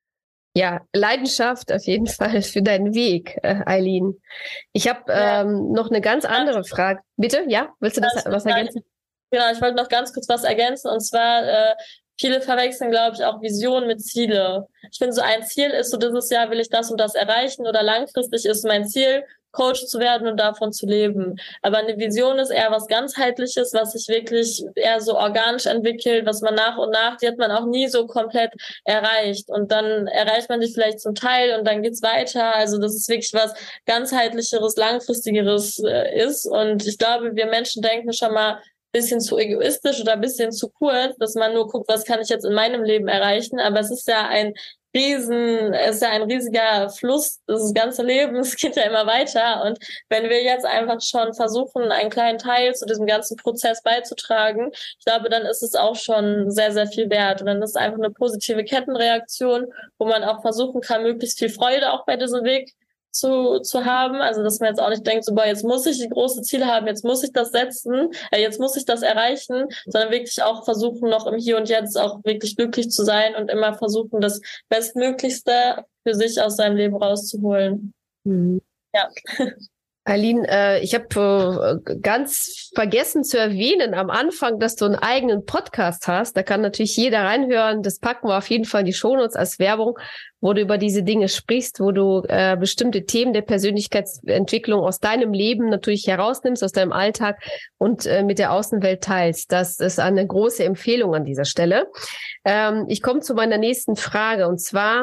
Speaker 3: Ja, Leidenschaft auf jeden Fall für deinen Weg, Aylin. Ich habe noch eine ganz andere Frage. Bitte? Ja? Willst du das was ergänzen?
Speaker 1: Genau, ich wollte noch ganz kurz was ergänzen. Und zwar, viele verwechseln, glaube ich, auch Vision mit Ziele. Ich finde, so ein Ziel ist so, dieses Jahr will ich das und das erreichen, oder langfristig ist mein Ziel, Coach zu werden und davon zu leben. Aber eine Vision ist eher was ganzheitliches, was sich wirklich eher so organisch entwickelt, was man nach und nach, die hat man auch nie so komplett erreicht. Und dann erreicht man die vielleicht zum Teil und dann geht's weiter. Also das ist wirklich was ganzheitlicheres, langfristigeres ist. Und ich glaube, wir Menschen denken schon mal bisschen zu egoistisch oder ein bisschen zu kurz, dass man nur guckt, was kann ich jetzt in meinem Leben erreichen. Aber es ist ja ein riesiger Fluss, das ganze Leben, es geht ja immer weiter. Und wenn wir jetzt einfach schon versuchen, einen kleinen Teil zu diesem ganzen Prozess beizutragen, ich glaube, dann ist es auch schon sehr, sehr viel wert. Und dann ist es einfach eine positive Kettenreaktion, wo man auch versuchen kann, möglichst viel Freude auch bei diesem Weg zu haben. Also, dass man jetzt auch nicht denkt, so, boah, jetzt muss ich die große Ziele haben, jetzt muss ich das setzen, jetzt muss ich das erreichen, sondern wirklich auch versuchen, noch im Hier und Jetzt auch wirklich glücklich zu sein und immer versuchen, das Bestmöglichste für sich aus seinem Leben rauszuholen.
Speaker 3: Mhm.
Speaker 1: Ja.
Speaker 3: Aylin, ich habe ganz vergessen zu erwähnen am Anfang, dass du einen eigenen Podcast hast. Da kann natürlich jeder reinhören. Das packen wir auf jeden Fall in die Shownotes als Werbung, wo du über diese Dinge sprichst, wo du bestimmte Themen der Persönlichkeitsentwicklung aus deinem Leben natürlich herausnimmst, aus deinem Alltag und mit der Außenwelt teilst. Das ist eine große Empfehlung an dieser Stelle. Ich komme zu meiner nächsten Frage, und zwar,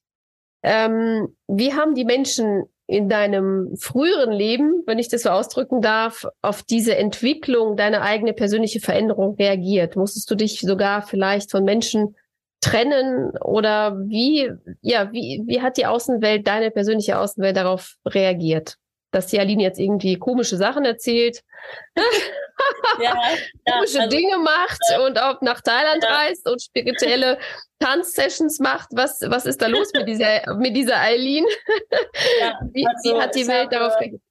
Speaker 3: wie haben die Menschen in deinem früheren Leben, wenn ich das so ausdrücken darf, auf diese Entwicklung, deine eigene persönliche Veränderung reagiert? Musstest du dich sogar vielleicht von Menschen trennen, oder wie hat die Außenwelt, deine persönliche Außenwelt darauf reagiert? Dass die Aline jetzt irgendwie komische Sachen erzählt, komische Dinge macht und auch nach Thailand reist und spirituelle Tanzsessions macht. Was ist da los mit dieser Aylin? Wie hat die Welt darauf reagiert?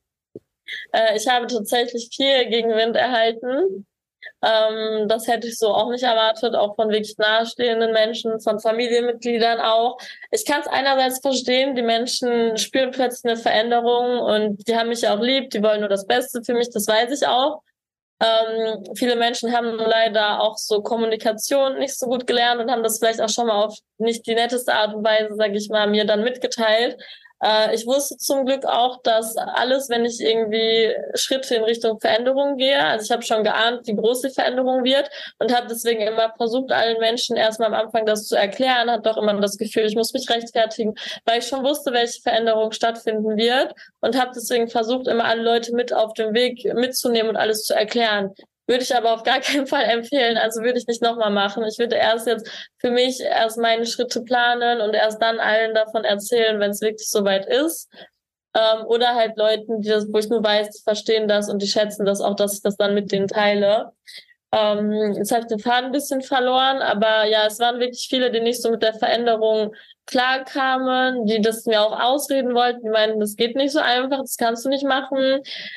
Speaker 1: Ich habe tatsächlich viel Gegenwind erhalten. Das hätte ich so auch nicht erwartet, auch von wirklich nahestehenden Menschen, von Familienmitgliedern auch. Ich kann es einerseits verstehen, die Menschen spüren plötzlich eine Veränderung und die haben mich ja auch lieb, die wollen nur das Beste für mich, das weiß ich auch. Viele Menschen haben leider auch so Kommunikation nicht so gut gelernt und haben das vielleicht auch schon mal auf nicht die netteste Art und Weise, sage ich mal, mir dann mitgeteilt. Ich wusste zum Glück auch, dass alles, wenn ich irgendwie Schritte in Richtung Veränderung gehe, also ich habe schon geahnt, wie groß die Veränderung wird und habe deswegen immer versucht, allen Menschen erstmal am Anfang das zu erklären, hatte doch immer das Gefühl, ich muss mich rechtfertigen, weil ich schon wusste, welche Veränderung stattfinden wird und habe deswegen versucht, immer alle Leute mit auf dem Weg mitzunehmen und alles zu erklären. Würde ich aber auf gar keinen Fall empfehlen, also würde ich nicht nochmal machen. Ich würde jetzt für mich meine Schritte planen und erst dann allen davon erzählen, wenn es wirklich soweit ist. Oder halt Leuten, wo ich nur weiß, die verstehen das und die schätzen das auch, dass ich das dann mit denen teile. Jetzt habe ich den Faden ein bisschen verloren, aber ja, es waren wirklich viele, die nicht so mit der Veränderung klarkamen, die das mir auch ausreden wollten, die meinten, das geht nicht so einfach, das kannst du nicht machen.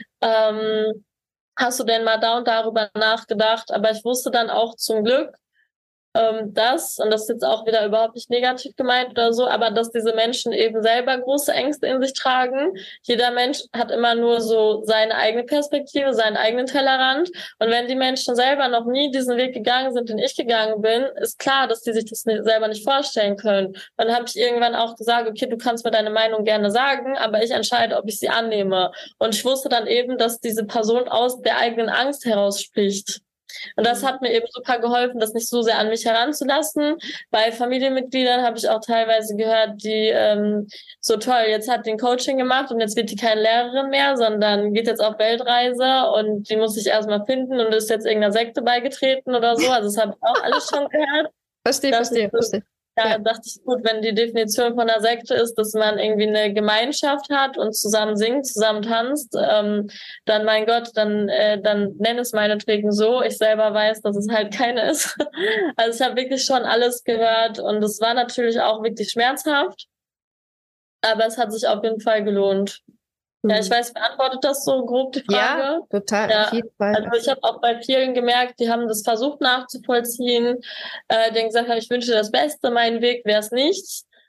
Speaker 1: Hast du denn mal da und darüber nachgedacht? Aber ich wusste dann auch zum Glück, und das ist jetzt auch wieder überhaupt nicht negativ gemeint oder so, aber dass diese Menschen eben selber große Ängste in sich tragen. Jeder Mensch hat immer nur so seine eigene Perspektive, seinen eigenen Tellerrand. Und wenn die Menschen selber noch nie diesen Weg gegangen sind, den ich gegangen bin, ist klar, dass die sich das selber nicht vorstellen können. Dann habe ich irgendwann auch gesagt, okay, du kannst mir deine Meinung gerne sagen, aber ich entscheide, ob ich sie annehme. Und ich wusste dann eben, dass diese Person aus der eigenen Angst heraus spricht. Und das hat mir eben super geholfen, das nicht so sehr an mich heranzulassen. Bei Familienmitgliedern habe ich auch teilweise gehört, die so toll, jetzt hat die ein Coaching gemacht und jetzt wird die keine Lehrerin mehr, sondern geht jetzt auf Weltreise und die muss sich erstmal finden und ist jetzt irgendeiner Sekte beigetreten oder so. Also das habe ich auch alles schon gehört.
Speaker 3: Verstehe.
Speaker 1: Ja, dachte ich, gut, wenn die Definition von einer Sekte ist, dass man irgendwie eine Gemeinschaft hat und zusammen singt, zusammen tanzt, dann mein Gott, dann nenn es meinetwegen so. Ich selber weiß, dass es halt keine ist. Also ich habe wirklich schon alles gehört und es war natürlich auch wirklich schmerzhaft, aber es hat sich auf jeden Fall gelohnt. Ja, ich weiß, beantwortet das so grob die Frage?
Speaker 3: Ja, total, auf jeden Fall.
Speaker 1: Also ich habe auch bei vielen gemerkt, die haben das versucht nachzuvollziehen, die gesagt haben, ich wünsche das Beste, mein Weg wäre es nicht.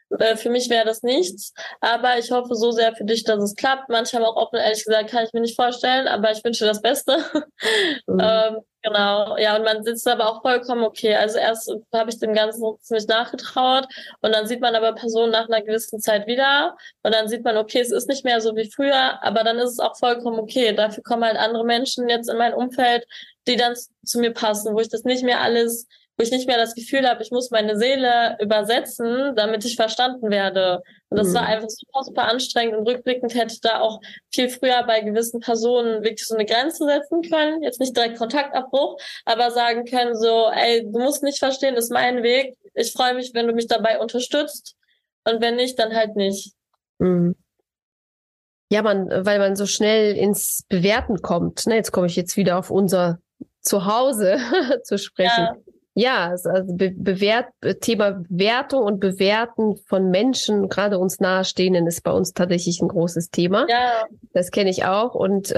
Speaker 1: Für mich wäre das nichts, aber ich hoffe so sehr für dich, dass es klappt. Manche haben auch offen ehrlich gesagt, kann ich mir nicht vorstellen, aber ich wünsche das Beste. Genau, ja, und man sitzt aber auch vollkommen okay. Also erst habe ich dem Ganzen ziemlich nachgetrauert und dann sieht man aber Personen nach einer gewissen Zeit wieder und dann sieht man, okay, es ist nicht mehr so wie früher, aber dann ist es auch vollkommen okay. Dafür kommen halt andere Menschen jetzt in mein Umfeld, die dann zu mir passen, wo ich nicht mehr das Gefühl habe, ich muss meine Seele übersetzen, damit ich verstanden werde. Und das war einfach super, super anstrengend und rückblickend hätte ich da auch viel früher bei gewissen Personen wirklich so eine Grenze setzen können. Jetzt nicht direkt Kontaktabbruch, aber sagen können so, ey, du musst nicht verstehen, das ist mein Weg. Ich freue mich, wenn du mich dabei unterstützt. Und wenn nicht, dann halt nicht.
Speaker 3: Ja, weil man so schnell ins Bewerten kommt. Ne? Jetzt komme ich wieder auf unser Zuhause zu sprechen. Ja, also Thema Bewertung und Bewerten von Menschen, gerade uns Nahestehenden, ist bei uns tatsächlich ein großes Thema.
Speaker 1: Ja.
Speaker 3: Das kenne ich auch. Und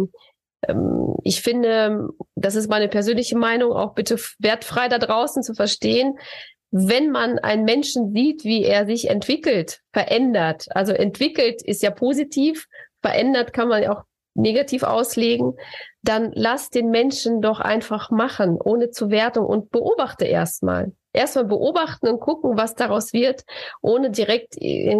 Speaker 3: ich finde, das ist meine persönliche Meinung, auch bitte wertfrei da draußen zu verstehen, wenn man einen Menschen sieht, wie er sich entwickelt, verändert. Also entwickelt ist ja positiv, verändert kann man ja auch negativ auslegen, dann lass den Menschen doch einfach machen, ohne zu werten und beobachte erstmal. Erstmal beobachten und gucken, was daraus wird, ohne direkt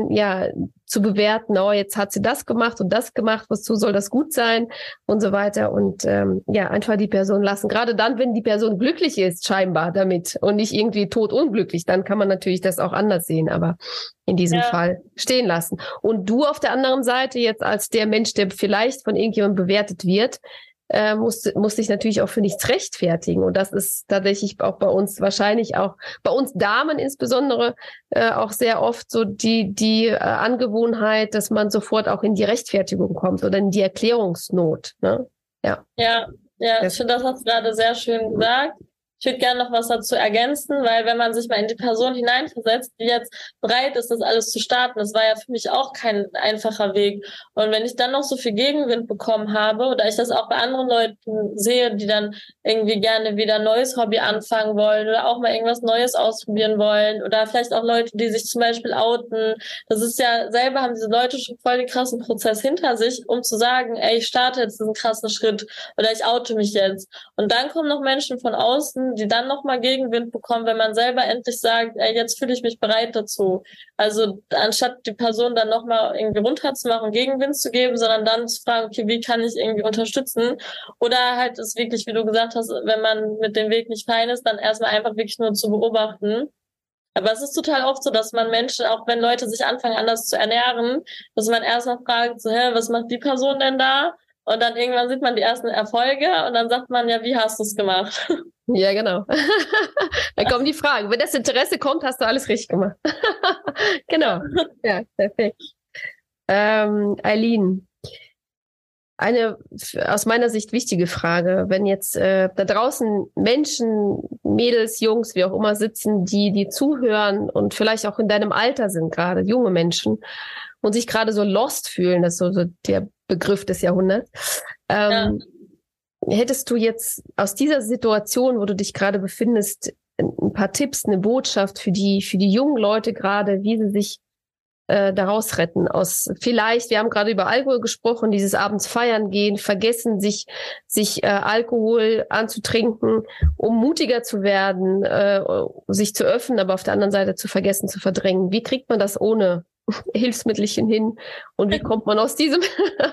Speaker 3: zu bewerten, oh, jetzt hat sie das gemacht und das gemacht, wozu soll das gut sein und so weiter. Und einfach die Person lassen. Gerade dann, wenn die Person glücklich ist, scheinbar damit und nicht irgendwie totunglücklich, dann kann man natürlich das auch anders sehen, aber in diesem Fall stehen lassen. Und du auf der anderen Seite jetzt als der Mensch, der vielleicht von irgendjemandem bewertet wird, muss sich natürlich auch für nichts rechtfertigen. Und das ist tatsächlich auch bei uns wahrscheinlich auch, bei uns Damen insbesondere, auch sehr oft so die Angewohnheit, dass man sofort auch in die Rechtfertigung kommt oder in die Erklärungsnot. Ne? Ja,
Speaker 1: ich finde, das hast du gerade sehr schön gesagt. Ich würde gerne noch was dazu ergänzen, weil wenn man sich mal in die Person hineinversetzt, die jetzt bereit ist, das alles zu starten, das war ja für mich auch kein einfacher Weg. Und wenn ich dann noch so viel Gegenwind bekommen habe oder ich das auch bei anderen Leuten sehe, die dann irgendwie gerne wieder ein neues Hobby anfangen wollen oder auch mal irgendwas Neues ausprobieren wollen oder vielleicht auch Leute, die sich zum Beispiel outen, das ist ja, selber haben diese Leute schon voll den krassen Prozess hinter sich, um zu sagen, ey, ich starte jetzt diesen krassen Schritt oder ich oute mich jetzt. Und dann kommen noch Menschen von außen, die dann nochmal Gegenwind bekommen, wenn man selber endlich sagt, ey, jetzt fühle ich mich bereit dazu. Also anstatt die Person dann nochmal irgendwie runterzumachen, Gegenwind zu geben, sondern dann zu fragen, okay, wie kann ich irgendwie unterstützen? Oder halt es wirklich, wie du gesagt hast, wenn man mit dem Weg nicht fein ist, dann erstmal einfach wirklich nur zu beobachten. Aber es ist total oft so, dass man Menschen, auch wenn Leute sich anfangen, anders zu ernähren, dass man erstmal fragt, so, was macht die Person denn da? Und dann irgendwann sieht man die ersten Erfolge und dann sagt man, ja, wie hast du es gemacht?
Speaker 3: Ja, genau. Dann kommen die Fragen. Wenn das Interesse kommt, hast du alles richtig gemacht. Genau. Ja, perfekt. Aylin, eine aus meiner Sicht wichtige Frage. Wenn jetzt da draußen Menschen, Mädels, Jungs, wie auch immer sitzen, die zuhören und vielleicht auch in deinem Alter sind, gerade junge Menschen, und sich gerade so lost fühlen, das ist so der Begriff des Jahrhunderts. Hättest du jetzt aus dieser Situation, wo du dich gerade befindest, ein paar Tipps, eine Botschaft für die jungen Leute gerade, wie sie sich daraus retten? Wir haben gerade über Alkohol gesprochen, dieses abends feiern gehen, vergessen, sich Alkohol anzutrinken, um mutiger zu werden, sich zu öffnen, aber auf der anderen Seite zu vergessen, zu verdrängen. Wie kriegt man das ohne Hilfsmittelchen hin und wie kommt man aus diesem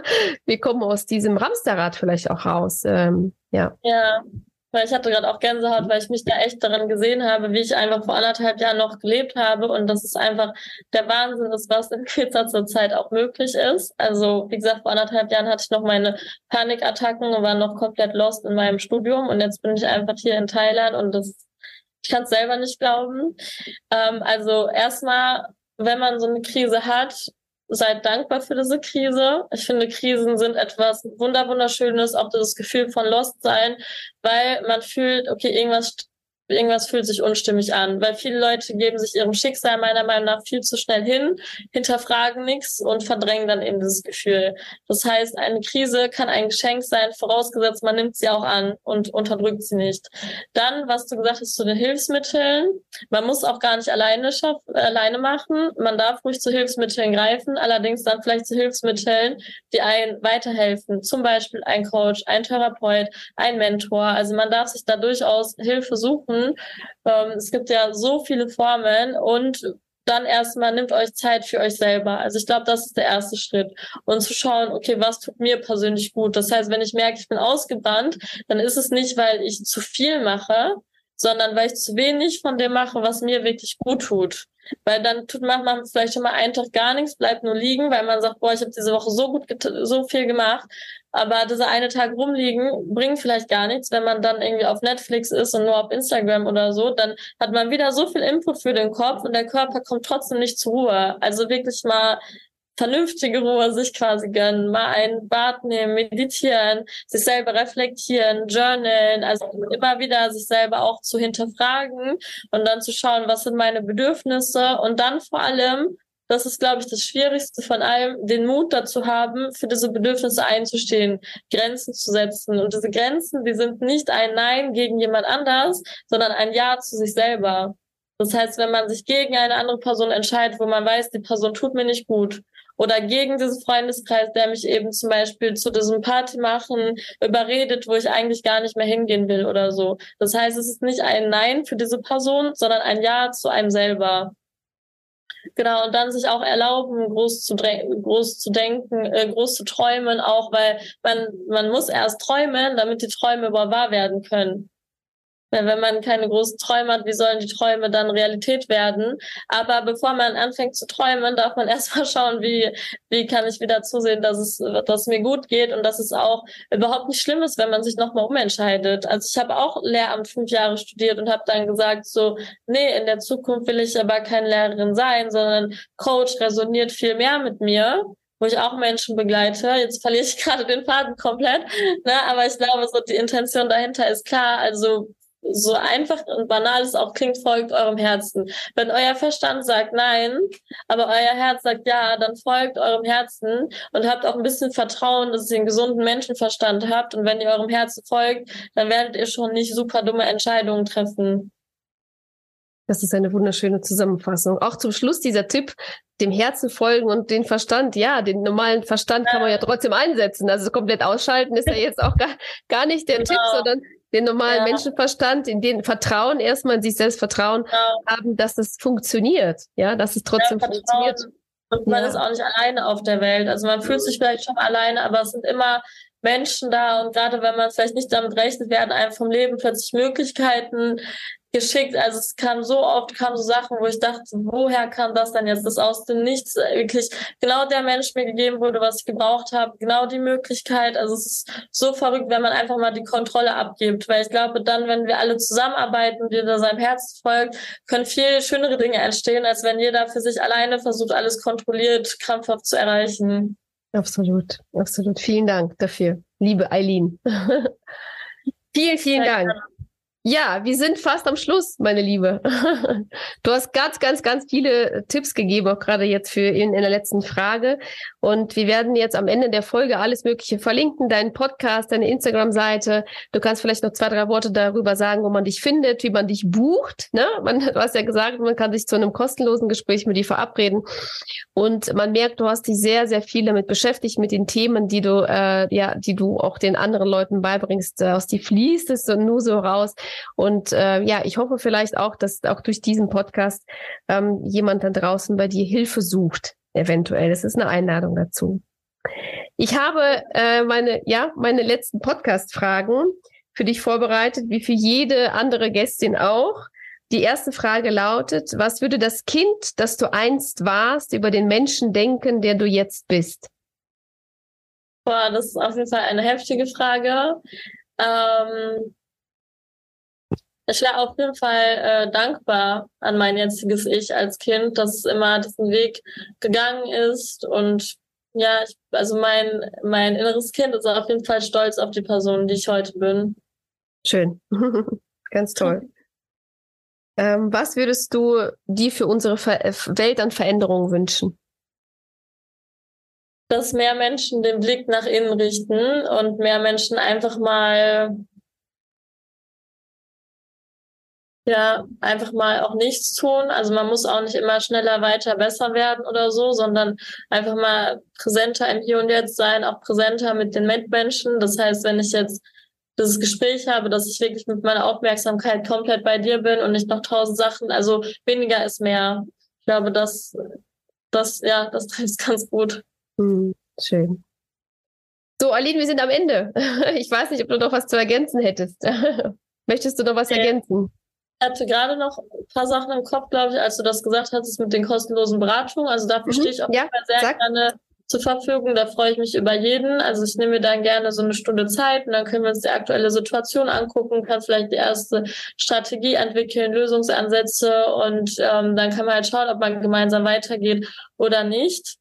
Speaker 3: Hamsterrad vielleicht auch raus?
Speaker 1: Weil ich hatte gerade auch Gänsehaut, weil ich mich da echt daran gesehen habe, wie ich einfach vor 1,5 Jahren noch gelebt habe und dass es einfach der Wahnsinn ist, was in kürzester Zeit auch möglich ist. Also wie gesagt, vor 1,5 Jahren hatte ich noch meine Panikattacken und war noch komplett lost in meinem Studium und jetzt bin ich einfach hier in Thailand und ich kann es selber nicht glauben. Also erstmal, wenn man so eine Krise hat, seid dankbar für diese Krise. Ich finde, Krisen sind etwas Wunderschönes, auch das Gefühl von Lost sein, weil man fühlt, okay, irgendwas irgendwas fühlt sich unstimmig an, weil viele Leute geben sich ihrem Schicksal meiner Meinung nach viel zu schnell hin, hinterfragen nichts und verdrängen dann eben dieses Gefühl. Das heißt, eine Krise kann ein Geschenk sein, vorausgesetzt, man nimmt sie auch an und unterdrückt sie nicht. Dann, was du gesagt hast zu den Hilfsmitteln, man muss auch gar nicht alleine machen. Man darf ruhig zu Hilfsmitteln greifen, allerdings dann vielleicht zu Hilfsmitteln, die einen weiterhelfen. Zum Beispiel ein Coach, ein Therapeut, ein Mentor. Also man darf sich da durchaus Hilfe suchen. Es gibt ja so viele Formen und dann erstmal nehmt euch Zeit für euch selber. Also ich glaube, das ist der erste Schritt. Und zu schauen, okay, was tut mir persönlich gut? Das heißt, wenn ich merke, ich bin ausgebrannt, dann ist es nicht, weil ich zu viel mache, sondern weil ich zu wenig von dem mache, was mir wirklich gut tut. Weil dann macht man vielleicht schon mal einen Tag gar nichts, bleibt nur liegen, weil man sagt, boah, ich habe diese Woche so viel gemacht. Aber dieser eine Tag rumliegen bringt vielleicht gar nichts. Wenn man dann irgendwie auf Netflix ist und nur auf Instagram oder so, dann hat man wieder so viel Input für den Kopf und der Körper kommt trotzdem nicht zur Ruhe. Also wirklich mal vernünftige Ruhe sich quasi gönnen, mal ein Bad nehmen, meditieren, sich selber reflektieren, journalen, also immer wieder sich selber auch zu hinterfragen und dann zu schauen, was sind meine Bedürfnisse und dann vor allem, das ist, glaube ich, das Schwierigste von allem, den Mut dazu haben, für diese Bedürfnisse einzustehen, Grenzen zu setzen. Und diese Grenzen, die sind nicht ein Nein gegen jemand anders, sondern ein Ja zu sich selber. Das heißt, wenn man sich gegen eine andere Person entscheidet, wo man weiß, die Person tut mir nicht gut, oder gegen diesen Freundeskreis, der mich eben zum Beispiel zu diesem Party machen überredet, wo ich eigentlich gar nicht mehr hingehen will oder so. Das heißt, es ist nicht ein Nein für diese Person, sondern ein Ja zu einem selber. Genau, und dann sich auch erlauben, groß zu denken, groß zu träumen auch, weil man muss erst träumen, damit die Träume überhaupt wahr werden können. Weil wenn man keine großen Träume hat, wie sollen die Träume dann Realität werden? Aber bevor man anfängt zu träumen, darf man erstmal schauen, wie kann ich wieder zusehen, dass es mir gut geht und dass es auch überhaupt nicht schlimm ist, wenn man sich nochmal umentscheidet. Also ich habe auch Lehramt 5 Jahre studiert und habe dann gesagt so, nee, in der Zukunft will ich aber keine Lehrerin sein, sondern Coach resoniert viel mehr mit mir, wo ich auch Menschen begleite. Jetzt verliere ich gerade den Faden komplett, ne? Aber ich glaube, so die Intention dahinter ist klar. Also so einfach und banal es auch klingt, folgt eurem Herzen. Wenn euer Verstand sagt nein, aber euer Herz sagt ja, dann folgt eurem Herzen und habt auch ein bisschen Vertrauen, dass ihr einen gesunden Menschenverstand habt. Und wenn ihr eurem Herzen folgt, dann werdet ihr schon nicht super dumme Entscheidungen treffen.
Speaker 3: Das ist eine wunderschöne Zusammenfassung. Auch zum Schluss dieser Tipp, dem Herzen folgen und den Verstand, ja, den normalen Verstand kann man ja trotzdem einsetzen. Also komplett ausschalten ist ja jetzt auch gar nicht der Tipp, sondern den normalen Menschenverstand, in den Vertrauen, erstmal in sich selbst Vertrauen haben, dass es funktioniert, ja, dass es trotzdem funktioniert.
Speaker 1: Und man ist auch nicht alleine auf der Welt. Also man fühlt sich vielleicht schon alleine, aber es sind immer Menschen da und gerade wenn man vielleicht nicht damit rechnet, werden einem vom Leben plötzlich Möglichkeiten geschickt. Also es kamen so Sachen, wo ich dachte, woher kam das denn jetzt? Das aus dem Nichts wirklich genau der Mensch mir gegeben wurde, was ich gebraucht habe, genau die Möglichkeit. Also es ist so verrückt, wenn man einfach mal die Kontrolle abgibt, weil ich glaube, dann, wenn wir alle zusammenarbeiten und jeder seinem Herzen folgt, können viel schönere Dinge entstehen, als wenn jeder für sich alleine versucht, alles kontrolliert, krampfhaft zu erreichen.
Speaker 3: Absolut, absolut. Vielen Dank dafür, liebe Eileen. Vielen Dank. Ja, wir sind fast am Schluss, meine Liebe. Du hast ganz viele Tipps gegeben, auch gerade jetzt in der letzten Frage. Und wir werden jetzt am Ende der Folge alles Mögliche verlinken, deinen Podcast, deine Instagram-Seite. Du kannst vielleicht noch 2, 3 Worte darüber sagen, wo man dich findet, wie man dich bucht. Ne? Du hast ja gesagt, man kann sich zu einem kostenlosen Gespräch mit dir verabreden. Und man merkt, du hast dich sehr, sehr viel damit beschäftigt, mit den Themen, die du auch den anderen Leuten beibringst. Aus dir fließt es nur so raus. Und ich hoffe vielleicht auch, dass auch durch diesen Podcast jemand da draußen bei dir Hilfe sucht, eventuell. Das ist eine Einladung dazu. Ich habe meine letzten Podcast-Fragen für dich vorbereitet, wie für jede andere Gästin auch. Die erste Frage lautet, was würde das Kind, das du einst warst, über den Menschen denken, der du jetzt bist?
Speaker 1: Boah, das ist auf jeden Fall eine heftige Frage. Ich wäre auf jeden Fall dankbar an mein jetziges Ich als Kind, dass es immer diesen Weg gegangen ist. Und ja, mein inneres Kind ist auf jeden Fall stolz auf die Person, die ich heute bin.
Speaker 3: Schön. Ganz toll. Was würdest du dir für unsere Welt an Veränderungen wünschen?
Speaker 1: Dass mehr Menschen den Blick nach innen richten und mehr Menschen einfach mal auch nichts tun. Also man muss auch nicht immer schneller, weiter, besser werden oder so, sondern einfach mal präsenter im Hier und Jetzt sein, auch präsenter mit den Mitmenschen. Das heißt, wenn ich jetzt dieses Gespräch habe, dass ich wirklich mit meiner Aufmerksamkeit komplett bei dir bin und nicht noch 1000 Sachen, also weniger ist mehr. Ich glaube, das trifft ganz gut.
Speaker 3: Schön. So, Aline, wir sind am Ende. Ich weiß nicht, ob du noch was zu ergänzen hättest. Möchtest du noch was ergänzen?
Speaker 1: Ich hatte gerade noch ein paar Sachen im Kopf, glaube ich, als du das gesagt hattest mit den kostenlosen Beratungen. Also dafür stehe ich auch sehr gerne zur Verfügung. Da freue ich mich über jeden. Also ich nehme mir dann gerne so eine Stunde Zeit und dann können wir uns die aktuelle Situation angucken, kann vielleicht die erste Strategie entwickeln, Lösungsansätze und dann kann man halt schauen, ob man gemeinsam weitergeht oder nicht.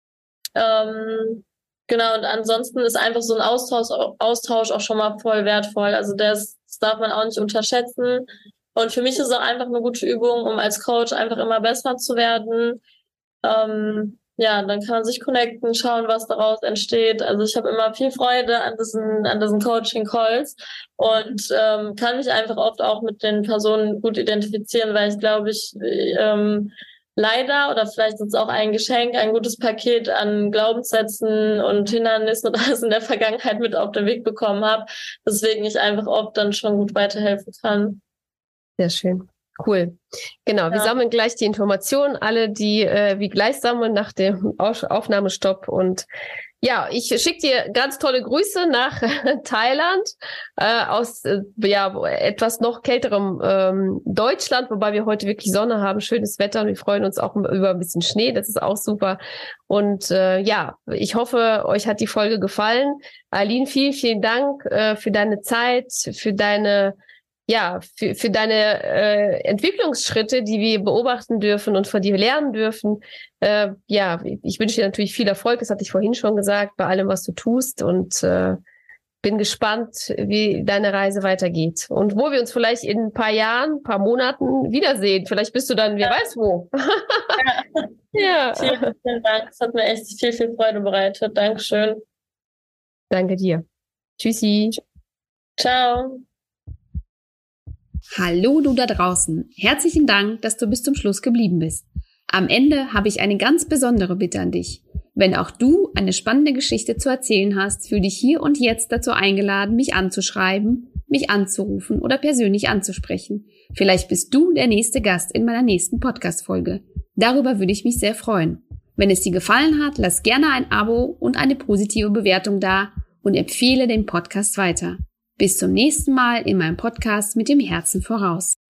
Speaker 1: Genau, und ansonsten ist einfach so ein Austausch auch schon mal voll wertvoll. Also das darf man auch nicht unterschätzen. Und für mich ist es auch einfach eine gute Übung, um als Coach einfach immer besser zu werden. Dann kann man sich connecten, schauen, was daraus entsteht. Also ich habe immer viel Freude an diesen Coaching-Calls und kann mich einfach oft auch mit den Personen gut identifizieren, weil ich glaube, leider, oder vielleicht ist es auch ein Geschenk, ein gutes Paket an Glaubenssätzen und Hindernissen und alles in der Vergangenheit mit auf den Weg bekommen habe, weswegen ich einfach oft dann schon gut weiterhelfen kann.
Speaker 3: Sehr schön. Cool. Genau, wir sammeln gleich die Informationen, alle, die wie gleich sammeln nach dem Aufnahmestopp. Und ja, ich schicke dir ganz tolle Grüße nach Thailand, aus etwas noch kälterem Deutschland, wobei wir heute wirklich Sonne haben, schönes Wetter und wir freuen uns auch über ein bisschen Schnee, das ist auch super. Und ich hoffe, euch hat die Folge gefallen. Aline, vielen, vielen Dank für deine Zeit, für deine für deine Entwicklungsschritte, die wir beobachten dürfen und von dir lernen dürfen. Ich wünsche dir natürlich viel Erfolg, das hatte ich vorhin schon gesagt, bei allem, was du tust und bin gespannt, wie deine Reise weitergeht und wo wir uns vielleicht in ein paar Jahren, ein paar Monaten wiedersehen. Vielleicht bist du dann, wer weiß wo.
Speaker 1: Ja. Vielen, vielen Dank. Es hat mir echt viel, viel Freude bereitet. Dankeschön.
Speaker 3: Danke dir. Tschüssi.
Speaker 1: Ciao.
Speaker 2: Hallo du da draußen. Herzlichen Dank, dass du bis zum Schluss geblieben bist. Am Ende habe ich eine ganz besondere Bitte an dich. Wenn auch du eine spannende Geschichte zu erzählen hast, fühle dich hier und jetzt dazu eingeladen, mich anzuschreiben, mich anzurufen oder persönlich anzusprechen. Vielleicht bist du der nächste Gast in meiner nächsten Podcast-Folge. Darüber würde ich mich sehr freuen. Wenn es dir gefallen hat, lass gerne ein Abo und eine positive Bewertung da und empfehle den Podcast weiter. Bis zum nächsten Mal in meinem Podcast mit dem Herzen voraus.